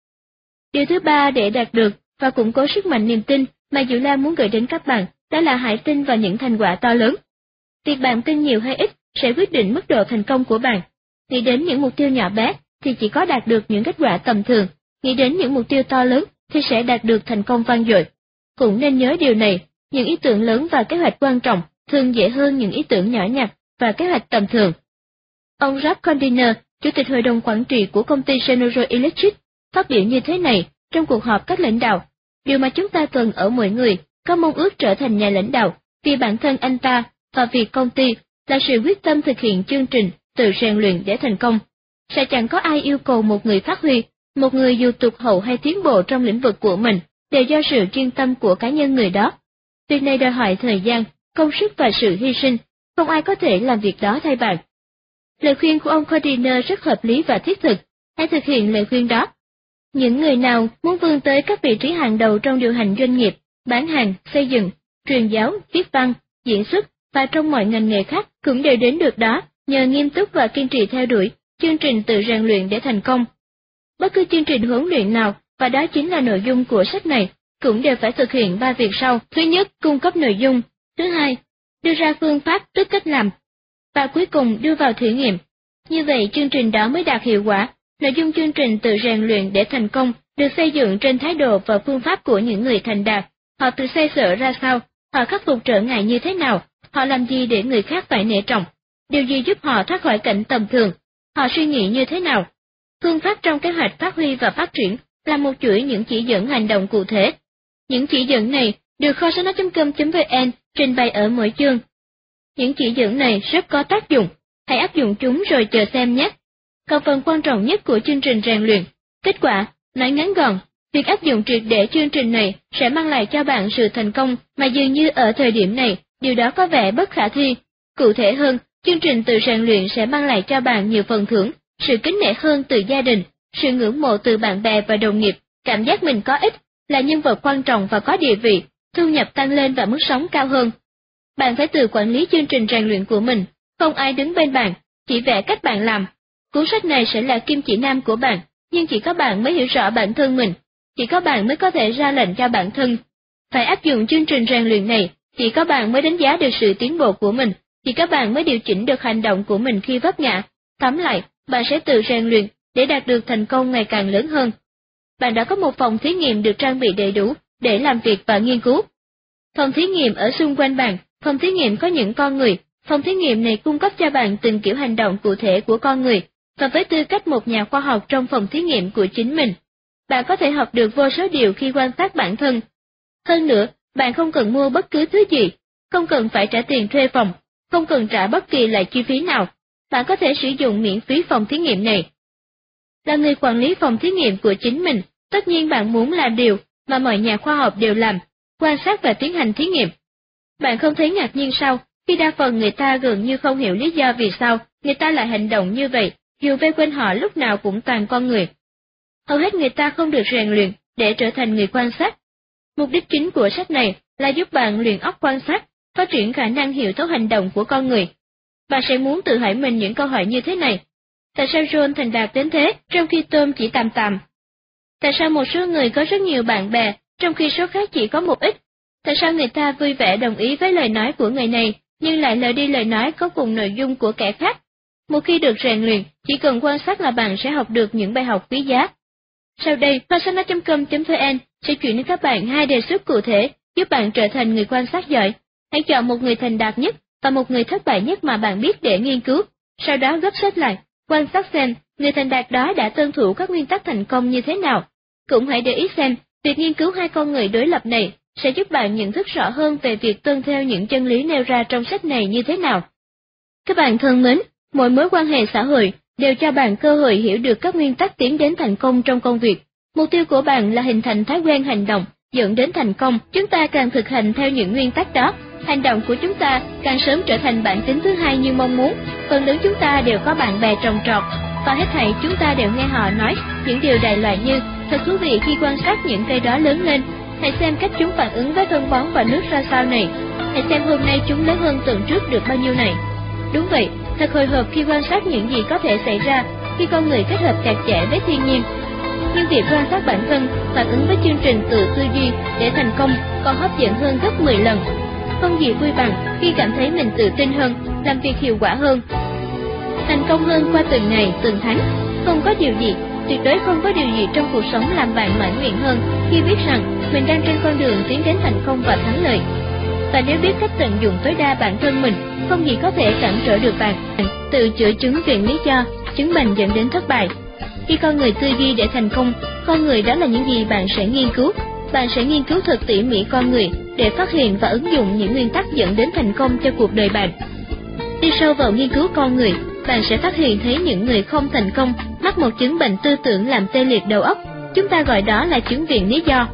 Speaker 1: Điều thứ ba để đạt được và củng cố sức mạnh niềm tin mà Diệu Lam muốn gửi đến các bạn, đó là hãy tin vào những thành quả to lớn. Việc bạn tin nhiều hay ít sẽ quyết định mức độ thành công của bạn. Nghĩ đến những mục tiêu nhỏ bé thì chỉ có đạt được những kết quả tầm thường, nghĩ đến những mục tiêu to lớn thì sẽ đạt được thành công vang dội. Cũng nên nhớ điều này, những ý tưởng lớn và kế hoạch quan trọng thường dễ hơn những ý tưởng nhỏ nhặt và kế hoạch tầm thường. Ông Ralph Condiner, chủ tịch hội đồng quản trị của công ty General Electric, phát biểu như thế này trong cuộc họp các lãnh đạo: điều mà chúng ta cần ở mỗi người có mong ước trở thành nhà lãnh đạo vì bản thân anh ta và vì công ty là sự quyết tâm thực hiện chương trình tự rèn luyện để thành công. Sẽ chẳng có ai yêu cầu một người phát huy, một người dù tụt hậu hay tiến bộ trong lĩnh vực của mình, đều do sự chuyên tâm của cá nhân người đó. Việc này đòi hỏi thời gian, công sức và sự hy sinh, không ai có thể làm việc đó thay bạn. Lời khuyên của ông Cordiner rất hợp lý và thiết thực, hãy thực hiện lời khuyên đó. Những người nào muốn vươn tới các vị trí hàng đầu trong điều hành doanh nghiệp, bán hàng, xây dựng, truyền giáo, viết văn, diễn xuất và trong mọi ngành nghề khác cũng đều đến được đó nhờ nghiêm túc và kiên trì theo đuổi chương trình tự rèn luyện để thành công. Bất cứ chương trình huấn luyện nào, và đó chính là nội dung của sách này, cũng đều phải thực hiện ba việc sau. Thứ nhất, cung cấp nội dung. Thứ hai, đưa ra phương pháp tức cách làm. Và cuối cùng đưa vào thử nghiệm. Như vậy chương trình đó mới đạt hiệu quả. Nội dung chương trình tự rèn luyện để thành công được xây dựng trên thái độ và phương pháp của những người thành đạt. Họ tự xoay sở ra sao, họ khắc phục trở ngại như thế nào, họ làm gì để người khác phải nể trọng, điều gì giúp họ thoát khỏi cảnh tầm thường, họ suy nghĩ như thế nào. Phương pháp trong kế hoạch phát huy và phát triển là một chuỗi những chỉ dẫn hành động cụ thể. Những chỉ dẫn này được kho sách nói com chấm vn trình bày ở mỗi chương. Những chỉ dẫn này rất có tác dụng, hãy áp dụng chúng rồi chờ xem nhé. Còn phần quan trọng nhất của chương trình rèn luyện, kết quả, nói ngắn gọn, việc áp dụng triệt để chương trình này sẽ mang lại cho bạn sự thành công mà dường như ở thời điểm này, điều đó có vẻ bất khả thi. Cụ thể hơn, chương trình tự rèn luyện sẽ mang lại cho bạn nhiều phần thưởng, sự kính nể hơn từ gia đình, sự ngưỡng mộ từ bạn bè và đồng nghiệp, cảm giác mình có ích, là nhân vật quan trọng và có địa vị, thu nhập tăng lên và mức sống cao hơn. Bạn phải tự quản lý chương trình rèn luyện của mình, không ai đứng bên bạn, chỉ vẽ cách bạn làm. Cuốn sách này sẽ là kim chỉ nam của bạn, nhưng chỉ có bạn mới hiểu rõ bản thân mình, chỉ có bạn mới có thể ra lệnh cho bản thân. Phải áp dụng chương trình rèn luyện này, chỉ có bạn mới đánh giá được sự tiến bộ của mình, chỉ có bạn mới điều chỉnh được hành động của mình khi vấp ngã. Tóm lại, bạn sẽ tự rèn luyện để đạt được thành công ngày càng lớn hơn. Bạn đã có một phòng thí nghiệm được trang bị đầy đủ để làm việc và nghiên cứu. Phòng thí nghiệm ở xung quanh bạn, phòng thí nghiệm có những con người, phòng thí nghiệm này cung cấp cho bạn từng kiểu hành động cụ thể của con người, và với tư cách một nhà khoa học trong phòng thí nghiệm của chính mình, bạn có thể học được vô số điều khi quan sát bản thân. Hơn nữa, bạn không cần mua bất cứ thứ gì, không cần phải trả tiền thuê phòng, không cần trả bất kỳ loại chi phí nào, bạn có thể sử dụng miễn phí phòng thí nghiệm này. Là người quản lý phòng thí nghiệm của chính mình, tất nhiên bạn muốn làm điều mà mọi nhà khoa học đều làm, quan sát và tiến hành thí nghiệm. Bạn không thấy ngạc nhiên sao, khi đa phần người ta gần như không hiểu lý do vì sao người ta lại hành động như vậy, dù vây quanh họ lúc nào cũng toàn con người. Hầu hết người ta không được rèn luyện để trở thành người quan sát. Mục đích chính của sách này là giúp bạn luyện óc quan sát, phát triển khả năng hiểu thấu hành động của con người. Bạn sẽ muốn tự hỏi mình những câu hỏi như thế này. Tại sao John thành đạt đến thế, trong khi Tom chỉ tạm tạm? Tại sao một số người có rất nhiều bạn bè, trong khi số khác chỉ có một ít? Tại sao người ta vui vẻ đồng ý với lời nói của người này, nhưng lại lờ đi lời nói có cùng nội dung của kẻ khác? Một khi được rèn luyện, chỉ cần quan sát là bạn sẽ học được những bài học quý giá. Sau đây, hoa sách nói chấm com chấm vn sẽ chuyển đến các bạn hai đề xuất cụ thể giúp bạn trở thành người quan sát giỏi. Hãy chọn một người thành đạt nhất và một người thất bại nhất mà bạn biết để nghiên cứu, sau đó gấp sách lại, quan sát xem người thành đạt đó đã tuân thủ các nguyên tắc thành công như thế nào. Cũng hãy để ý xem, việc nghiên cứu hai con người đối lập này sẽ giúp bạn nhận thức rõ hơn về việc tuân theo những chân lý nêu ra trong sách này như thế nào. Các bạn thân mến, mỗi mối quan hệ xã hội đều cho bạn cơ hội hiểu được các nguyên tắc tiến đến thành công trong công việc. Mục tiêu của bạn là hình thành thói quen hành động dẫn đến thành công. Chúng ta càng thực hành theo những nguyên tắc đó, hành động của chúng ta càng sớm trở thành bản tính thứ hai như mong muốn. Phần lớn chúng ta đều có bạn bè trồng trọt, và hết thảy chúng ta đều nghe họ nói những điều đại loại như: thật thú vị khi quan sát những cây đó lớn lên. Hãy xem cách chúng phản ứng với phân bón và nước ra sao này. Hãy xem hôm nay chúng lớn hơn tuần trước được bao nhiêu này. Đúng vậy, thật hồi hộp khi quan sát những gì có thể xảy ra khi con người kết hợp chặt chẽ với thiên nhiên. Nhưng việc quan sát bản thân, phản ứng với chương trình tự tư duy để thành công còn hấp dẫn hơn gấp mười lần. Không gì vui bằng khi cảm thấy mình tự tin hơn, làm việc hiệu quả hơn, thành công hơn qua từng ngày, từng tháng. Không có điều gì, tuyệt đối không có điều gì trong cuộc sống làm bạn mãn nguyện hơn khi biết rằng mình đang trên con đường tiến đến thành công và thắng lợi. Và nếu biết cách tận dụng tối đa bản thân mình, không gì có thể cản trở được bạn. Tự chữa chứng viện lý do, chứng bệnh dẫn đến thất bại. Khi con người tư duy để thành công, con người đó là những gì bạn sẽ nghiên cứu. Bạn sẽ nghiên cứu thật tỉ mỉ con người để phát hiện và ứng dụng những nguyên tắc dẫn đến thành công cho cuộc đời bạn. Đi sâu vào nghiên cứu con người, bạn sẽ phát hiện thấy những người không thành công mắc một chứng bệnh tư tưởng làm tê liệt đầu óc. Chúng ta gọi đó là chứng viện lý do.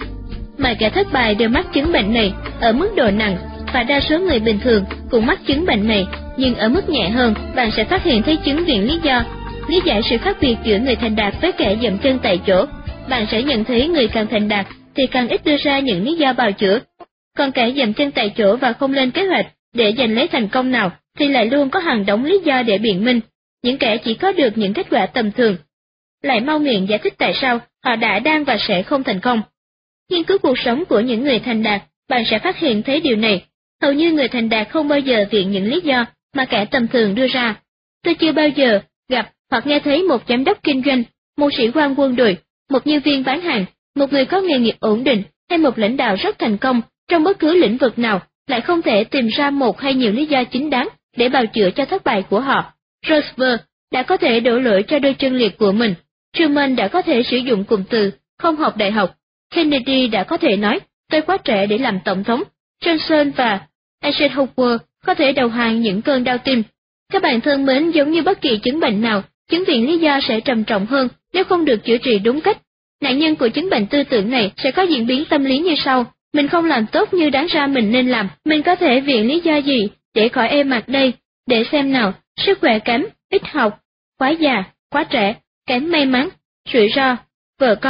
Speaker 1: Mà kẻ thất bại đều mắc chứng bệnh này ở mức độ nặng, và đa số người bình thường cũng mắc chứng bệnh này, nhưng ở mức nhẹ hơn. Bạn sẽ phát hiện thấy chứng viện lý do, lý giải sự khác biệt giữa người thành đạt với kẻ dậm chân tại chỗ. Bạn sẽ nhận thấy người càng thành đạt thì càng ít đưa ra những lý do bào chữa, còn kẻ dậm chân tại chỗ và không lên kế hoạch để giành lấy thành công nào thì lại luôn có hàng đống lý do để biện minh. Những kẻ chỉ có được những kết quả tầm thường lại mau miệng giải thích tại sao họ đã, đang và sẽ không thành công. Nghiên cứu cuộc sống của những người thành đạt, bạn sẽ phát hiện thấy điều này. Hầu như người thành đạt không bao giờ viện những lý do mà kẻ tầm thường đưa ra. Tôi chưa bao giờ gặp hoặc nghe thấy một giám đốc kinh doanh, một sĩ quan quân đội, một nhân viên bán hàng, một người có nghề nghiệp ổn định hay một lãnh đạo rất thành công trong bất cứ lĩnh vực nào lại không thể tìm ra một hay nhiều lý do chính đáng để bào chữa cho thất bại của họ. Roosevelt đã có thể đổ lỗi cho đôi chân liệt của mình. Truman đã có thể sử dụng cụm từ không học đại học. Kennedy đã có thể nói tôi quá trẻ để làm tổng thống. Johnson và Eisenhower có thể đầu hàng những cơn đau tim. Các bạn thân mến, giống như bất kỳ chứng bệnh nào, chứng viện lý do sẽ trầm trọng hơn nếu không được chữa trị đúng cách. Nạn nhân của chứng bệnh tư tưởng này sẽ có diễn biến tâm lý như sau: mình không làm tốt như đáng ra mình nên làm. Mình có thể viện lý do gì để khỏi êm mặt đây? Để xem nào: sức khỏe kém, ít học, quá già, quá trẻ, kém may mắn, rủi ro, vợ con,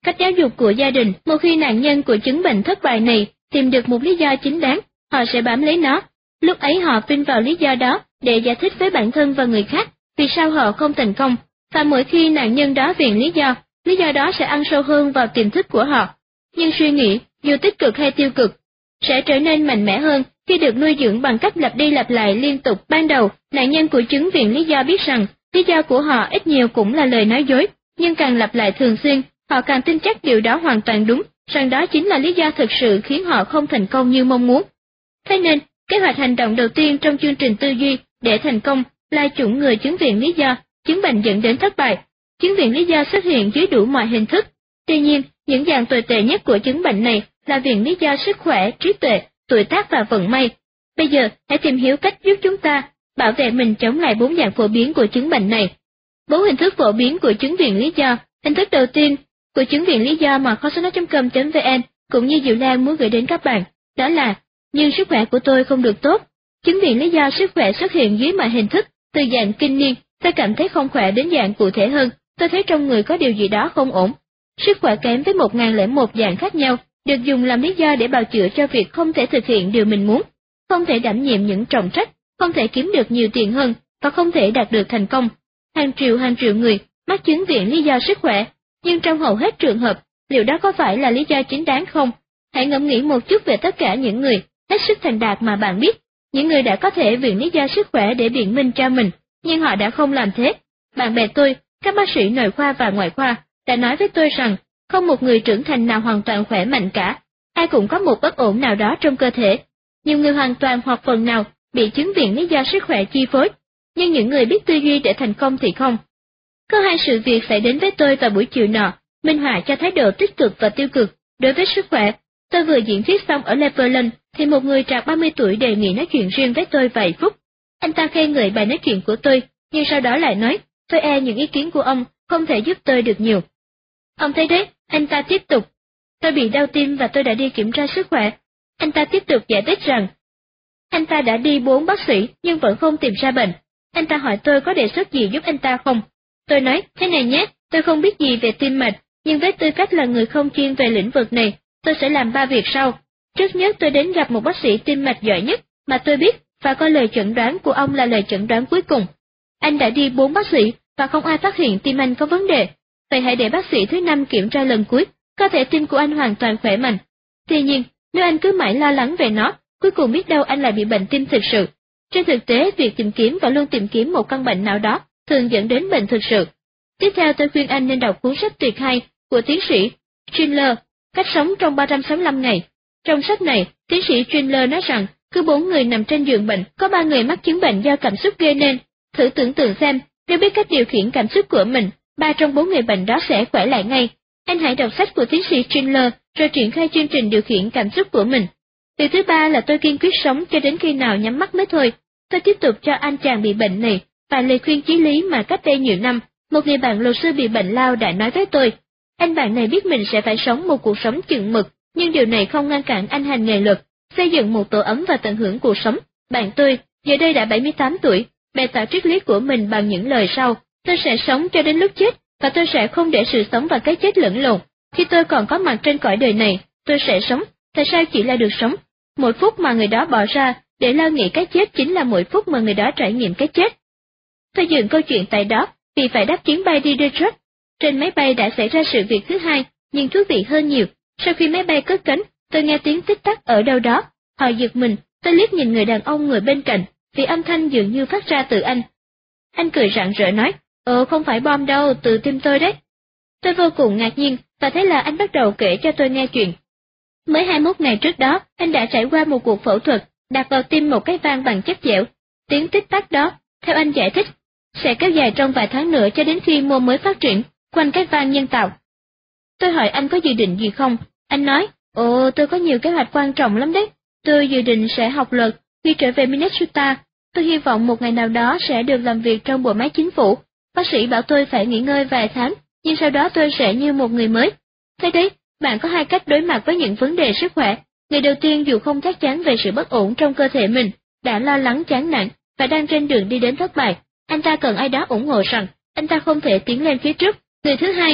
Speaker 1: Cách giáo dục của gia đình, một khi nạn nhân của chứng bệnh thất bại này tìm được một lý do chính đáng, họ sẽ bám lấy nó. Lúc ấy họ vin vào lý do đó để giải thích với bản thân và người khác vì sao họ không thành công. Và mỗi khi nạn nhân đó viện lý do, lý do đó sẽ ăn sâu hơn vào tiềm thức của họ. Nhưng suy nghĩ, dù tích cực hay tiêu cực, sẽ trở nên mạnh mẽ hơn khi được nuôi dưỡng bằng cách lặp đi lặp lại liên tục. Ban đầu, nạn nhân của chứng viện lý do biết rằng lý do của họ ít nhiều cũng là lời nói dối, nhưng càng lặp lại thường xuyên, họ càng tin chắc điều đó hoàn toàn đúng, rằng đó chính là lý do thực sự khiến họ không thành công như mong muốn. Thế nên, kế hoạch hành động đầu tiên trong chương trình tư duy để thành công là chủng người chứng viện lý do, chứng bệnh dẫn đến thất bại. Chứng viện lý do xuất hiện dưới đủ mọi hình thức. Tuy nhiên, những dạng tồi tệ nhất của chứng bệnh này là viện lý do sức khỏe, trí tuệ, tuổi tác và vận may. Bây giờ, hãy tìm hiểu cách giúp chúng ta bảo vệ mình chống lại bốn dạng phổ biến của chứng bệnh này. Bốn hình thức phổ biến của chứng viện lý do. Hình thức đầu tiên của chứng viện lý do mà kho sách nói chấm com chấm vn cũng như Diệu Lan muốn gửi đến các bạn, đó là nhưng sức khỏe của tôi không được tốt. Chứng viện lý do sức khỏe xuất hiện dưới mọi hình thức, từ dạng kinh niên, tôi cảm thấy không khỏe đến dạng cụ thể hơn, tôi thấy trong người có điều gì đó không ổn. Sức khỏe kém với một nghìn lẻ một dạng khác nhau, được dùng làm lý do để bào chữa cho việc không thể thực hiện điều mình muốn, không thể đảm nhiệm những trọng trách, không thể kiếm được nhiều tiền hơn, và không thể đạt được thành công. Hàng triệu hàng triệu người mắc chứng viện lý do sức khỏe, nhưng trong hầu hết trường hợp, liệu đó có phải là lý do chính đáng không? Hãy ngẫm nghĩ một chút về tất cả những người hết sức thành đạt mà bạn biết, những người đã có thể viện lý do sức khỏe để biện minh cho mình, nhưng họ đã không làm thế. Bạn bè tôi, các bác sĩ nội khoa và ngoại khoa, đã nói với tôi rằng, không một người trưởng thành nào hoàn toàn khỏe mạnh cả, ai cũng có một bất ổn nào đó trong cơ thể. Nhiều người hoàn toàn hoặc phần nào bị chứng viện lý do sức khỏe chi phối, nhưng những người biết tư duy để thành công thì không. Có hai sự việc xảy đến với tôi vào buổi chiều nọ, minh họa cho thái độ tích cực và tiêu cực đối với sức khỏe. Tôi vừa diễn thuyết xong ở Leverland thì một người trạc ba mươi tuổi đề nghị nói chuyện riêng với tôi vài phút. Anh ta khen ngợi bài nói chuyện của tôi, nhưng sau đó lại nói, tôi e những ý kiến của ông không thể giúp tôi được nhiều. Ông thấy đấy, anh ta tiếp tục. Tôi bị đau tim và tôi đã đi kiểm tra sức khỏe. Anh ta tiếp tục giải thích rằng, anh ta đã đi bốn bác sĩ nhưng vẫn không tìm ra bệnh. Anh ta hỏi tôi có đề xuất gì giúp anh ta không. Tôi nói, thế này nhé, tôi không biết gì về tim mạch, nhưng với tư cách là người không chuyên về lĩnh vực này, tôi sẽ làm ba việc sau. Trước nhất tôi đến gặp một bác sĩ tim mạch giỏi nhất mà tôi biết, và coi lời chẩn đoán của ông là lời chẩn đoán cuối cùng. Anh đã đi bốn bác sĩ và không ai phát hiện tim anh có vấn đề. Vậy hãy để bác sĩ thứ năm kiểm tra lần cuối, có thể tim của anh hoàn toàn khỏe mạnh. Tuy nhiên, nếu anh cứ mãi lo lắng về nó, cuối cùng biết đâu anh lại bị bệnh tim thực sự. Trên thực tế, việc tìm kiếm và luôn tìm kiếm một căn bệnh nào đó thường dẫn đến bệnh thực sự. Tiếp theo tôi khuyên anh nên đọc cuốn sách tuyệt hay của tiến sĩ Schindler, Cách sống trong ba trăm sáu mươi lăm ngày. Trong sách này, tiến sĩ Schindler nói rằng, cứ bốn người nằm trên giường bệnh, có ba người mắc chứng bệnh do cảm xúc gây nên. Thử tưởng tượng xem, nếu biết cách điều khiển cảm xúc của mình, ba trong bốn người bệnh đó sẽ khỏe lại ngay. Anh hãy đọc sách của tiến sĩ Schindler, rồi triển khai chương trình điều khiển cảm xúc của mình. Điều thứ ba là tôi kiên quyết sống cho đến khi nào nhắm mắt mới thôi. Tôi tiếp tục cho anh chàng bị bệnh này và lời khuyên chí lý mà cách đây nhiều năm, một người bạn luật sư bị bệnh lao đã nói với tôi. Anh bạn này biết mình sẽ phải sống một cuộc sống chừng mực, nhưng điều này không ngăn cản anh hành nghề luật, xây dựng một tổ ấm và tận hưởng cuộc sống. Bạn tôi, giờ đây đã bảy mươi tám tuổi, bày tỏ triết lý của mình bằng những lời sau, tôi sẽ sống cho đến lúc chết, và tôi sẽ không để sự sống và cái chết lẫn lộn. Khi tôi còn có mặt trên cõi đời này, tôi sẽ sống, tại sao chỉ là được sống? Mỗi phút mà người đó bỏ ra để lo nghĩ cái chết chính là mỗi phút mà người đó trải nghiệm cái chết. Tôi dừng câu chuyện tại đó, vì phải đáp chuyến bay đi Detroit. Trên máy bay đã xảy ra sự việc thứ hai, nhưng thú vị hơn nhiều. Sau khi máy bay cất cánh, tôi nghe tiếng tích tắc ở đâu đó. Họ giật mình, tôi liếc nhìn người đàn ông ngồi bên cạnh, vì âm thanh dường như phát ra từ anh. Anh cười rạng rỡ nói, ờ không phải bom đâu, từ tim tôi đấy. Tôi vô cùng ngạc nhiên, và thế là anh bắt đầu kể cho tôi nghe chuyện. Mới hai mươi mốt ngày trước đó, anh đã trải qua một cuộc phẫu thuật, đặt vào tim một cái van bằng chất dẻo. Tiếng tích tắc đó, theo anh giải thích, sẽ kéo dài trong vài tháng nữa cho đến khi mô mới phát triển, quanh cái van nhân tạo. Tôi hỏi anh có dự định gì không? Anh nói, ồ tôi có nhiều kế hoạch quan trọng lắm đấy. Tôi dự định sẽ học luật, khi trở về Minnesota. Tôi hy vọng một ngày nào đó sẽ được làm việc trong bộ máy chính phủ. Bác sĩ bảo tôi phải nghỉ ngơi vài tháng, nhưng sau đó tôi sẽ như một người mới. Thế đấy, bạn có hai cách đối mặt với những vấn đề sức khỏe. Người đầu tiên dù không chắc chắn về sự bất ổn trong cơ thể mình, đã lo lắng chán nản và đang trên đường đi đến thất bại. Anh ta cần ai đó ủng hộ rằng anh ta không thể tiến lên phía trước. Người thứ hai,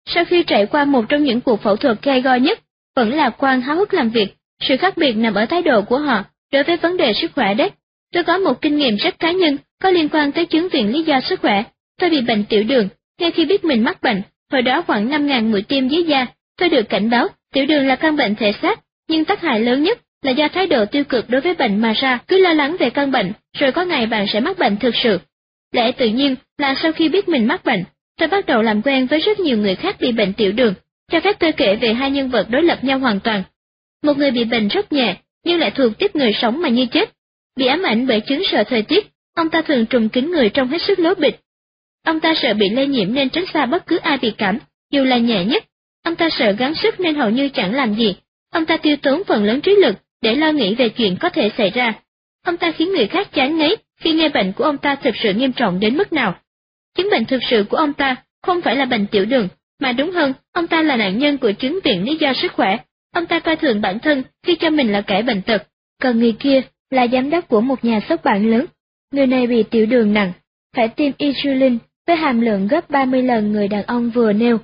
Speaker 1: sau khi trải qua một trong những cuộc phẫu thuật gay go nhất, vẫn lạc quan háo hức làm việc. Sự khác biệt nằm ở thái độ của họ đối với vấn đề sức khỏe đấy. Tôi có một kinh nghiệm rất cá nhân có liên quan tới chứng viện lý do sức khỏe. Tôi bị bệnh tiểu đường. Ngay khi biết mình mắc bệnh, hồi đó khoảng năm nghìn mũi tiêm dưới da, tôi được cảnh báo tiểu đường là căn bệnh thể xác, nhưng tác hại lớn nhất là do thái độ tiêu cực đối với bệnh mà ra. Cứ lo lắng về căn bệnh, rồi có ngày bạn sẽ mắc bệnh thực sự. Lẽ tự nhiên là sau khi biết mình mắc bệnh, tôi bắt đầu làm quen với rất nhiều người khác bị bệnh tiểu đường. Cho phép tôi kể về hai nhân vật đối lập nhau hoàn toàn. Một người bị bệnh rất nhẹ, nhưng lại thuộc tiếp người sống mà như chết. Bị ám ảnh bởi chứng sợ thời tiết, ông ta thường trùm kín người trông hết sức lố bịch. Ông ta sợ bị lây nhiễm nên tránh xa bất cứ ai bị cảm, dù là nhẹ nhất. Ông ta sợ gắng sức nên hầu như chẳng làm gì. Ông ta tiêu tốn phần lớn trí lực để lo nghĩ về chuyện có thể xảy ra. Ông ta khiến người khác chán ngấy khi nghe bệnh của ông ta thực sự nghiêm trọng đến mức nào. Chứng bệnh thực sự của ông ta không phải là bệnh tiểu đường, mà đúng hơn, ông ta là nạn nhân của chứng viện lý do sức khỏe. Ông ta coi thường bản thân khi cho mình là kẻ bệnh tật, còn người kia là giám đốc của một nhà xuất bản lớn. Người này bị tiểu đường nặng, phải tiêm insulin với hàm lượng gấp ba mươi lần người đàn ông vừa nêu.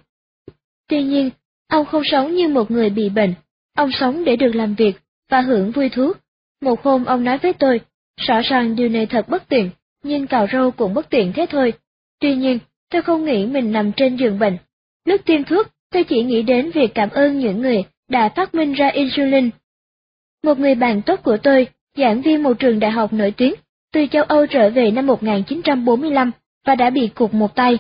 Speaker 1: Tuy nhiên, ông không sống như một người bị bệnh, ông sống để được làm việc và hưởng vui thú. Một hôm ông nói với tôi, rõ ràng điều này thật bất tiện, nhưng cạo râu cũng bất tiện thế thôi. Tuy nhiên, tôi không nghĩ mình nằm trên giường bệnh. Lúc tiêm thuốc, tôi chỉ nghĩ đến việc cảm ơn những người đã phát minh ra insulin. Một người bạn tốt của tôi, giảng viên một trường đại học nổi tiếng, từ châu Âu trở về năm một nghìn chín trăm bốn mươi lăm và đã bị cụt một tay.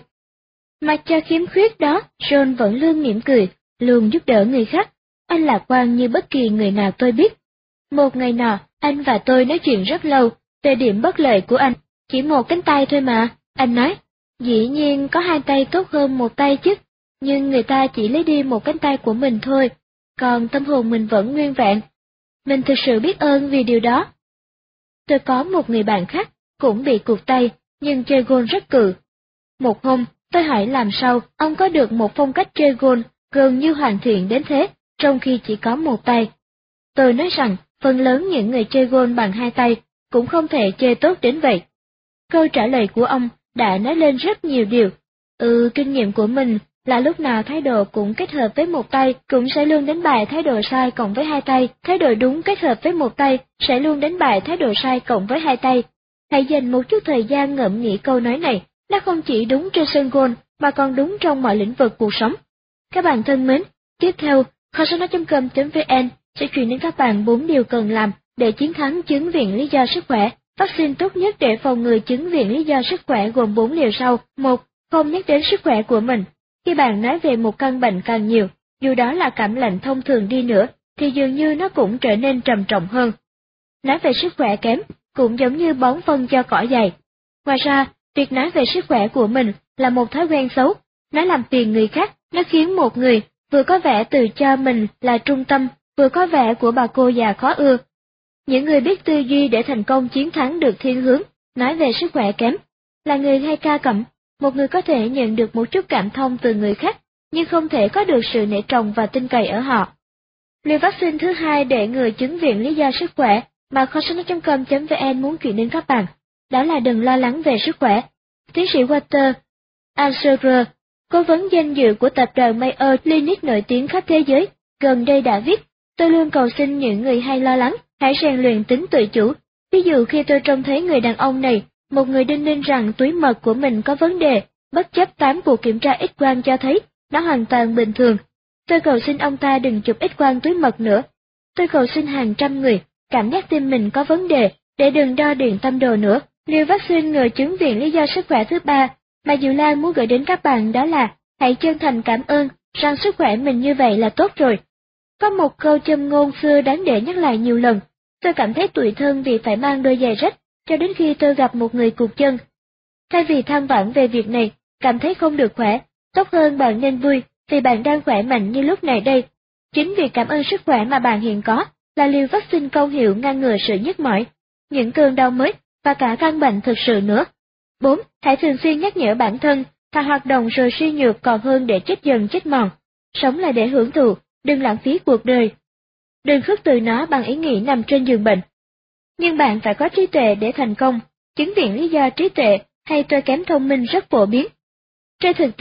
Speaker 1: Mặc cho khiếm khuyết đó, John vẫn luôn mỉm cười, luôn giúp đỡ người khác. Anh lạc quan như bất kỳ người nào tôi biết. Một ngày nọ, anh và tôi nói chuyện rất lâu về điểm bất lợi của anh. Chỉ một cánh tay thôi mà, anh nói. Dĩ nhiên có hai tay tốt hơn một tay chứ, nhưng người ta chỉ lấy đi một cánh tay của mình thôi, còn tâm hồn mình vẫn nguyên vẹn. Mình thực sự biết ơn vì điều đó. Tôi có một người bạn khác, cũng bị cụt tay, nhưng chơi golf rất cừ. Một hôm, tôi hỏi làm sao ông có được một phong cách chơi golf gần như hoàn thiện đến thế, trong khi chỉ có một tay. Tôi nói rằng, phần lớn những người chơi golf bằng hai tay cũng không thể chơi tốt đến vậy. Câu trả lời của ông đã nói lên rất nhiều điều. Ừ, kinh nghiệm của mình là lúc nào thái độ cũng kết hợp với một tay cũng sẽ luôn đánh bại thái độ sai cộng với hai tay, thái độ đúng kết hợp với một tay sẽ luôn đánh bại thái độ sai cộng với hai tay. Hãy dành một chút thời gian ngẫm nghĩ câu nói này, nó không chỉ đúng trên sân golf mà còn đúng trong mọi lĩnh vực cuộc sống. Các bạn thân mến, tiếp theo, kho sách nói chấm com chấm vn sẽ truyền đến các bạn bốn điều cần làm để chiến thắng chứng viện lý do sức khỏe. Vaccine tốt nhất để phòng ngừa chứng viện lý do sức khỏe gồm bốn điều sau. Một. Không nhắc đến sức khỏe của mình. Khi bạn nói về một căn bệnh càng nhiều, dù đó là cảm lạnh thông thường đi nữa, thì dường như nó cũng trở nên trầm trọng hơn. Nói về sức khỏe kém, cũng giống như bón phân cho cỏ dày. Ngoài ra, việc nói về sức khỏe của mình là một thói quen xấu, nó làm phiền người khác, nó khiến một người vừa có vẻ tự cho mình là trung tâm, vừa có vẻ của bà cô già khó ưa. Những người biết tư duy để thành công chiến thắng được thiên hướng, nói về sức khỏe kém, là người hay ca cẩm, một người có thể nhận được một chút cảm thông từ người khác, nhưng không thể có được sự nể trọng và tin cậy ở họ. Liều vaccine thứ hai để ngừa chứng viện lý do sức khỏe mà kho sách nói chấm com chấm vn muốn chuyển đến các bạn, đó là đừng lo lắng về sức khỏe. Tiến sĩ Walter Alscher, cố vấn danh dự của tập đoàn Mayo Clinic nổi tiếng khắp thế giới, gần đây đã viết, tôi luôn cầu xin những người hay lo lắng, hãy rèn luyện tính tự chủ. Ví dụ khi tôi trông thấy người đàn ông này, một người đinh ninh rằng túi mật của mình có vấn đề, bất chấp tám cuộc kiểm tra X-quang cho thấy, nó hoàn toàn bình thường. Tôi cầu xin ông ta đừng chụp X-quang túi mật nữa. Tôi cầu xin hàng trăm người, cảm giác tim mình có vấn đề, để đừng đo điện tâm đồ nữa. Liều vaccine ngừa chứng viện lý do sức khỏe thứ ba mà Diệu Lan muốn gửi đến các bạn đó là, hãy chân thành cảm ơn, rằng sức khỏe mình như vậy là tốt rồi. Có một câu châm ngôn xưa đáng để nhắc lại nhiều lần, tôi cảm thấy tủi thân vì phải mang đôi giày rách, cho đến khi tôi gặp một người cụt chân. Thay vì than vãn về việc này, cảm thấy không được khỏe, tốt hơn bạn nên vui, vì bạn đang khỏe mạnh như lúc này đây. Chính vì cảm ơn sức khỏe mà bạn hiện có, là liều vaccine công hiệu ngăn ngừa sự nhức mỏi, những cơn đau mới, và cả căn bệnh thực sự nữa. Bốn. Hãy thường xuyên nhắc nhở bản thân, thà hoạt động rồi suy nhược còn hơn để chết dần chết mòn. Sống là để hưởng thụ, đừng lãng phí cuộc đời. Đừng khước từ nó bằng ý nghĩ nằm trên giường bệnh. Nhưng bạn phải có trí tuệ để thành công, chứng viện lý do trí tuệ hay tôi kém thông minh rất phổ biến. Trên thực tế,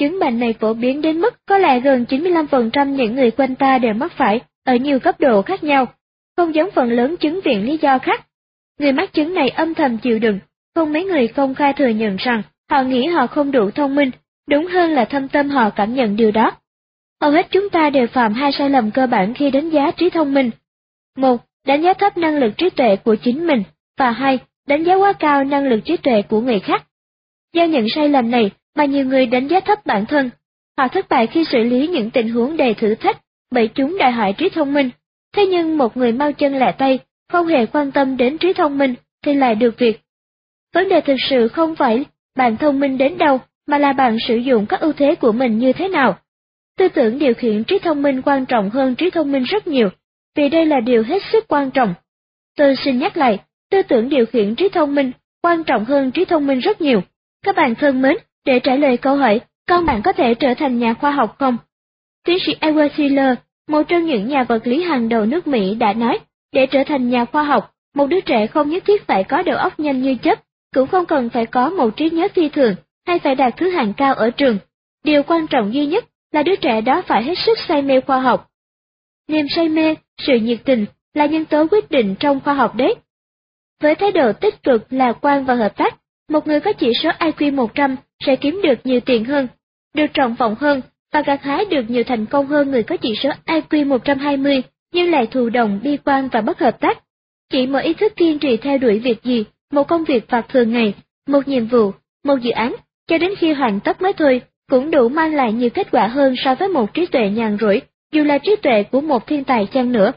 Speaker 1: Chứng bệnh này phổ biến đến mức có lẽ gần chín mươi lăm phần trăm những người quanh ta đều mắc phải, ở nhiều cấp độ khác nhau, không giống phần lớn chứng viện lý do khác. Người mắc chứng này âm thầm chịu đựng, không mấy người công khai thừa nhận rằng họ nghĩ họ không đủ thông minh, đúng hơn là thâm tâm họ cảm nhận điều đó. Hầu hết chúng ta đều phạm hai sai lầm cơ bản khi đánh giá trí thông minh. Một, đánh giá thấp năng lực trí tuệ của chính mình, và hai, đánh giá quá cao năng lực trí tuệ của người khác. Do những sai lầm này mà nhiều người đánh giá thấp bản thân, họ thất bại khi xử lý những tình huống đầy thử thách, bởi chúng đòi hỏi trí thông minh. Thế nhưng một người mau chân lẹ tay, không hề quan tâm đến trí thông minh, thì lại được việc. Vấn đề thực sự không phải bạn thông minh đến đâu, mà là bạn sử dụng các ưu thế của mình như thế nào. Tư tưởng điều khiển trí thông minh quan trọng hơn trí thông minh rất nhiều, vì đây là điều hết sức quan trọng. Tôi xin nhắc lại, tư tưởng điều khiển trí thông minh quan trọng hơn trí thông minh rất nhiều. Các bạn thân mến, để trả lời câu hỏi, con bạn có thể trở thành nhà khoa học không? Tiến sĩ Edward Teller, một trong những nhà vật lý hàng đầu nước Mỹ đã nói, để trở thành nhà khoa học, một đứa trẻ không nhất thiết phải có đầu óc nhanh như chớp, cũng không cần phải có một trí nhớ phi thường, hay phải đạt thứ hạng cao ở trường. Điều quan trọng duy nhất là đứa trẻ đó phải hết sức say mê khoa học. Niềm say mê, sự nhiệt tình là nhân tố quyết định trong khoa học đấy. Với thái độ tích cực, lạc quan và hợp tác, một người có chỉ số I Q một trăm sẽ kiếm được nhiều tiền hơn, được trọng vọng hơn và gặt hái được nhiều thành công hơn người có chỉ số I Q một trăm hai mươi nhưng lại thù đồng, bi quan và bất hợp tác. Chỉ một ý thức kiên trì theo đuổi việc gì, một công việc vặt thường ngày, một nhiệm vụ, một dự án, cho đến khi hoàn tất mới thôi, cũng đủ mang lại nhiều kết quả hơn so với một trí tuệ nhàn rỗi, dù là trí tuệ của một thiên tài chăng nữa.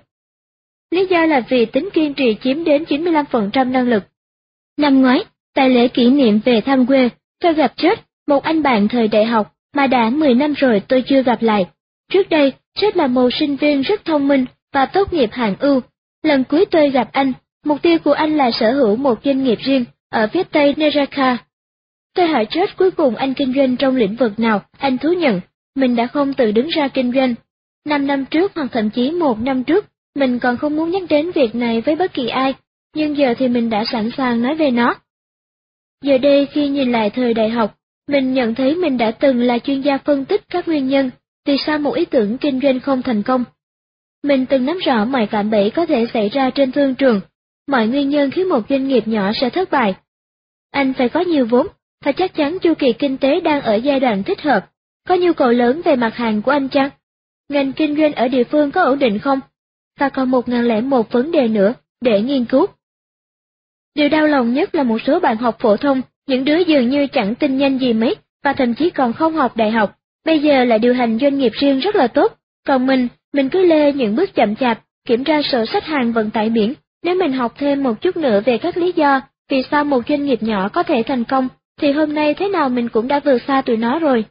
Speaker 1: Lý do là vì tính kiên trì chiếm đến chín mươi lăm phần trăm năng lực. Năm ngoái, tại lễ kỷ niệm về thăm quê, tôi gặp George, một anh bạn thời đại học mà đã mười năm rồi tôi chưa gặp lại. Trước đây, George là một sinh viên rất thông minh và tốt nghiệp hạng ưu. Lần cuối tôi gặp anh, mục tiêu của anh là sở hữu một doanh nghiệp riêng ở phía tây Nebraska. Tôi hỏi George cuối cùng anh kinh doanh trong lĩnh vực nào, anh thú nhận, mình đã không tự đứng ra kinh doanh. Năm năm trước hoặc thậm chí một năm trước, mình còn không muốn nhắc đến việc này với bất kỳ ai, nhưng giờ thì mình đã sẵn sàng nói về nó. Giờ đây khi nhìn lại thời đại học, mình nhận thấy mình đã từng là chuyên gia phân tích các nguyên nhân vì sao một ý tưởng kinh doanh không thành công. Mình từng nắm rõ mọi cạm bẫy có thể xảy ra trên thương trường, mọi nguyên nhân khiến một doanh nghiệp nhỏ sẽ thất bại. Anh phải có nhiều vốn, và chắc chắn chu kỳ kinh tế đang ở giai đoạn thích hợp. Có nhu cầu lớn về mặt hàng của anh chăng? Ngành kinh doanh ở địa phương có ổn định không? Và còn một ngàn lẻ một vấn đề nữa để nghiên cứu. Điều đau lòng nhất là một số bạn học phổ thông, những đứa dường như chẳng tin nhanh gì mấy, và thậm chí còn không học đại học, bây giờ lại điều hành doanh nghiệp riêng rất là tốt. Còn mình, mình cứ lê những bước chậm chạp, kiểm tra sổ sách hàng vận tải biển. Nếu mình học thêm một chút nữa về các lý do vì sao một doanh nghiệp nhỏ có thể thành công, thì hôm nay thế nào mình cũng đã vượt xa tụi nó rồi.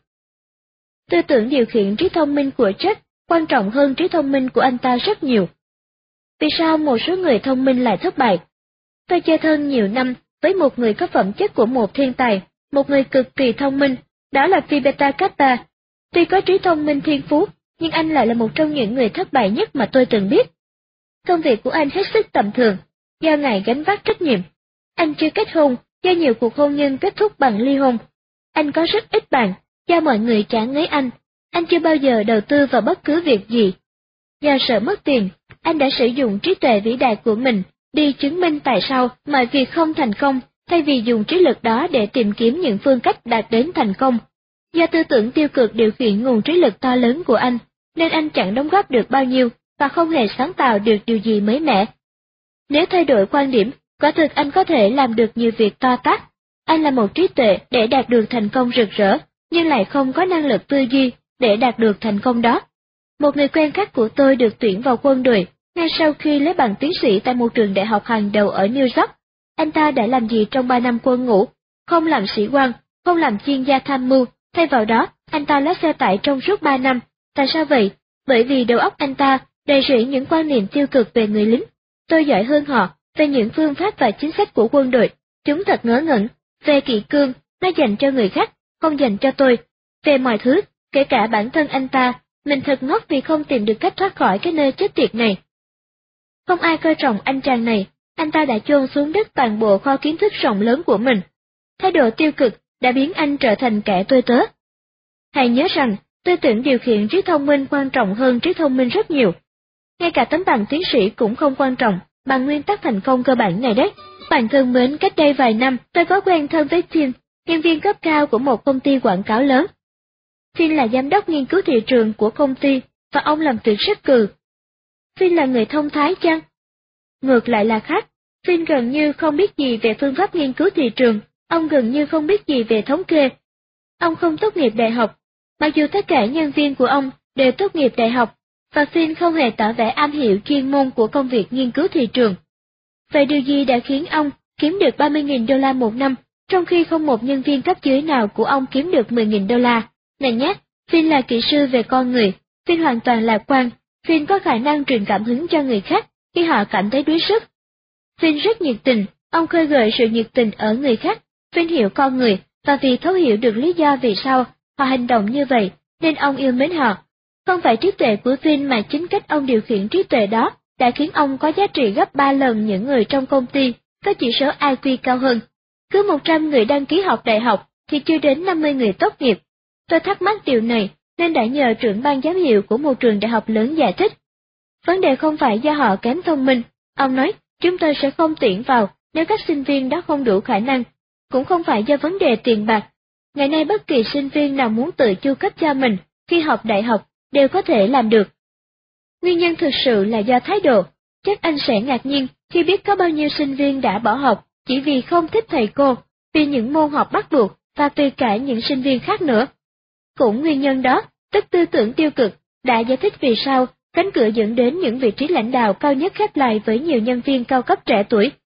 Speaker 1: Tư tưởng điều khiển trí thông minh của Jack quan trọng hơn trí thông minh của anh ta rất nhiều. Vì sao một số người thông minh lại thất bại? Tôi chơi thân nhiều năm với một người có phẩm chất của một thiên tài, một người cực kỳ thông minh, đó là Philibert Kappa. Tuy có trí thông minh thiên phú, nhưng anh lại là một trong những người thất bại nhất mà tôi từng biết. Công việc của anh hết sức tầm thường, do ngài gánh vác trách nhiệm. Anh chưa kết hôn, do nhiều cuộc hôn nhân kết thúc bằng ly hôn. Anh có rất ít bạn, do mọi người chán ngấy anh. Anh chưa bao giờ đầu tư vào bất cứ việc gì. Do sợ mất tiền, anh đã sử dụng trí tuệ vĩ đại của mình đi chứng minh tại sao mọi việc không thành công, thay vì dùng trí lực đó để tìm kiếm những phương cách đạt đến thành công. Do tư tưởng tiêu cực điều khiển nguồn trí lực to lớn của anh, nên anh chẳng đóng góp được bao nhiêu và không hề sáng tạo được điều gì mới mẻ. Nếu thay đổi quan điểm, quả thực anh có thể làm được nhiều việc to tát. Anh là một trí tuệ để đạt được thành công rực rỡ, nhưng lại không có năng lực tư duy để đạt được thành công đó. Một người quen khác của tôi được tuyển vào quân đội, ngay sau khi lấy bằng tiến sĩ tại một trường đại học hàng đầu ở New York. Anh ta đã làm gì trong ba năm quân ngũ? Không làm sĩ quan, không làm chuyên gia tham mưu, thay vào đó, anh ta lái xe tải trong suốt ba năm. Tại sao vậy? Bởi vì đầu óc anh ta đầy rẫy những quan niệm tiêu cực về người lính. Tôi giỏi hơn họ về những phương pháp và chính sách của quân đội. Chúng thật ngớ ngẩn. Về kỷ cương, nó dành cho người khác, không dành cho tôi. Về mọi thứ, kể cả bản thân anh ta, mình thật ngốc vì không tìm được cách thoát khỏi cái nơi chết tiệt này. Không ai coi trọng anh chàng này, anh ta đã chôn xuống đất toàn bộ kho kiến thức rộng lớn của mình. Thái độ tiêu cực đã biến anh trở thành kẻ tôi tớ. Hãy nhớ rằng, tư tưởng điều khiển trí thông minh quan trọng hơn trí thông minh rất nhiều. Ngay cả tấm bằng tiến sĩ cũng không quan trọng bằng nguyên tắc thành công cơ bản này đấy. Bạn thân mến, cách đây vài năm, tôi có quen thân với Phil, nhân viên cấp cao của một công ty quảng cáo lớn. Phil là giám đốc nghiên cứu thị trường của công ty, và ông làm việc rất cừ. Phil là người thông thái chăng? Ngược lại là khác, Phil gần như không biết gì về phương pháp nghiên cứu thị trường, ông gần như không biết gì về thống kê. Ông không tốt nghiệp đại học, mặc dù tất cả nhân viên của ông đều tốt nghiệp đại học, và Phil không hề tỏ vẻ am hiểu chuyên môn của công việc nghiên cứu thị trường. Vậy điều gì đã khiến ông kiếm được ba mươi nghìn đô la một năm, trong khi không một nhân viên cấp dưới nào của ông kiếm được mười nghìn đô la? Này nhé, Phil là kỹ sư về con người, Phil hoàn toàn lạc quan, Phil có khả năng truyền cảm hứng cho người khác khi họ cảm thấy đuối sức. Phil rất nhiệt tình, ông khơi gợi sự nhiệt tình ở người khác, Phil hiểu con người, và vì thấu hiểu được lý do vì sao họ hành động như vậy, nên ông yêu mến họ. Không phải trí tuệ của Phil mà chính cách ông điều khiển trí tuệ đó đã khiến ông có giá trị gấp ba lần những người trong công ty có chỉ số i kiu cao hơn. Cứ một trăm người đăng ký học đại học thì chưa đến năm mươi người tốt nghiệp. Tôi thắc mắc điều này nên đã nhờ trưởng ban giám hiệu của một trường đại học lớn giải thích. Vấn đề không phải do họ kém thông minh, ông nói, chúng tôi sẽ không tuyển vào nếu các sinh viên đó không đủ khả năng, cũng không phải do vấn đề tiền bạc. Ngày nay bất kỳ sinh viên nào muốn tự chu cấp cho mình khi học đại học đều có thể làm được. Nguyên nhân thực sự là do thái độ. Chắc anh sẽ ngạc nhiên khi biết có bao nhiêu sinh viên đã bỏ học chỉ vì không thích thầy cô, vì những môn học bắt buộc, và tùy cả những sinh viên khác nữa. Cũng nguyên nhân đó, tức tư tưởng tiêu cực, đã giải thích vì sao cánh cửa dẫn đến những vị trí lãnh đạo cao nhất khép lại với nhiều nhân viên cao cấp trẻ tuổi.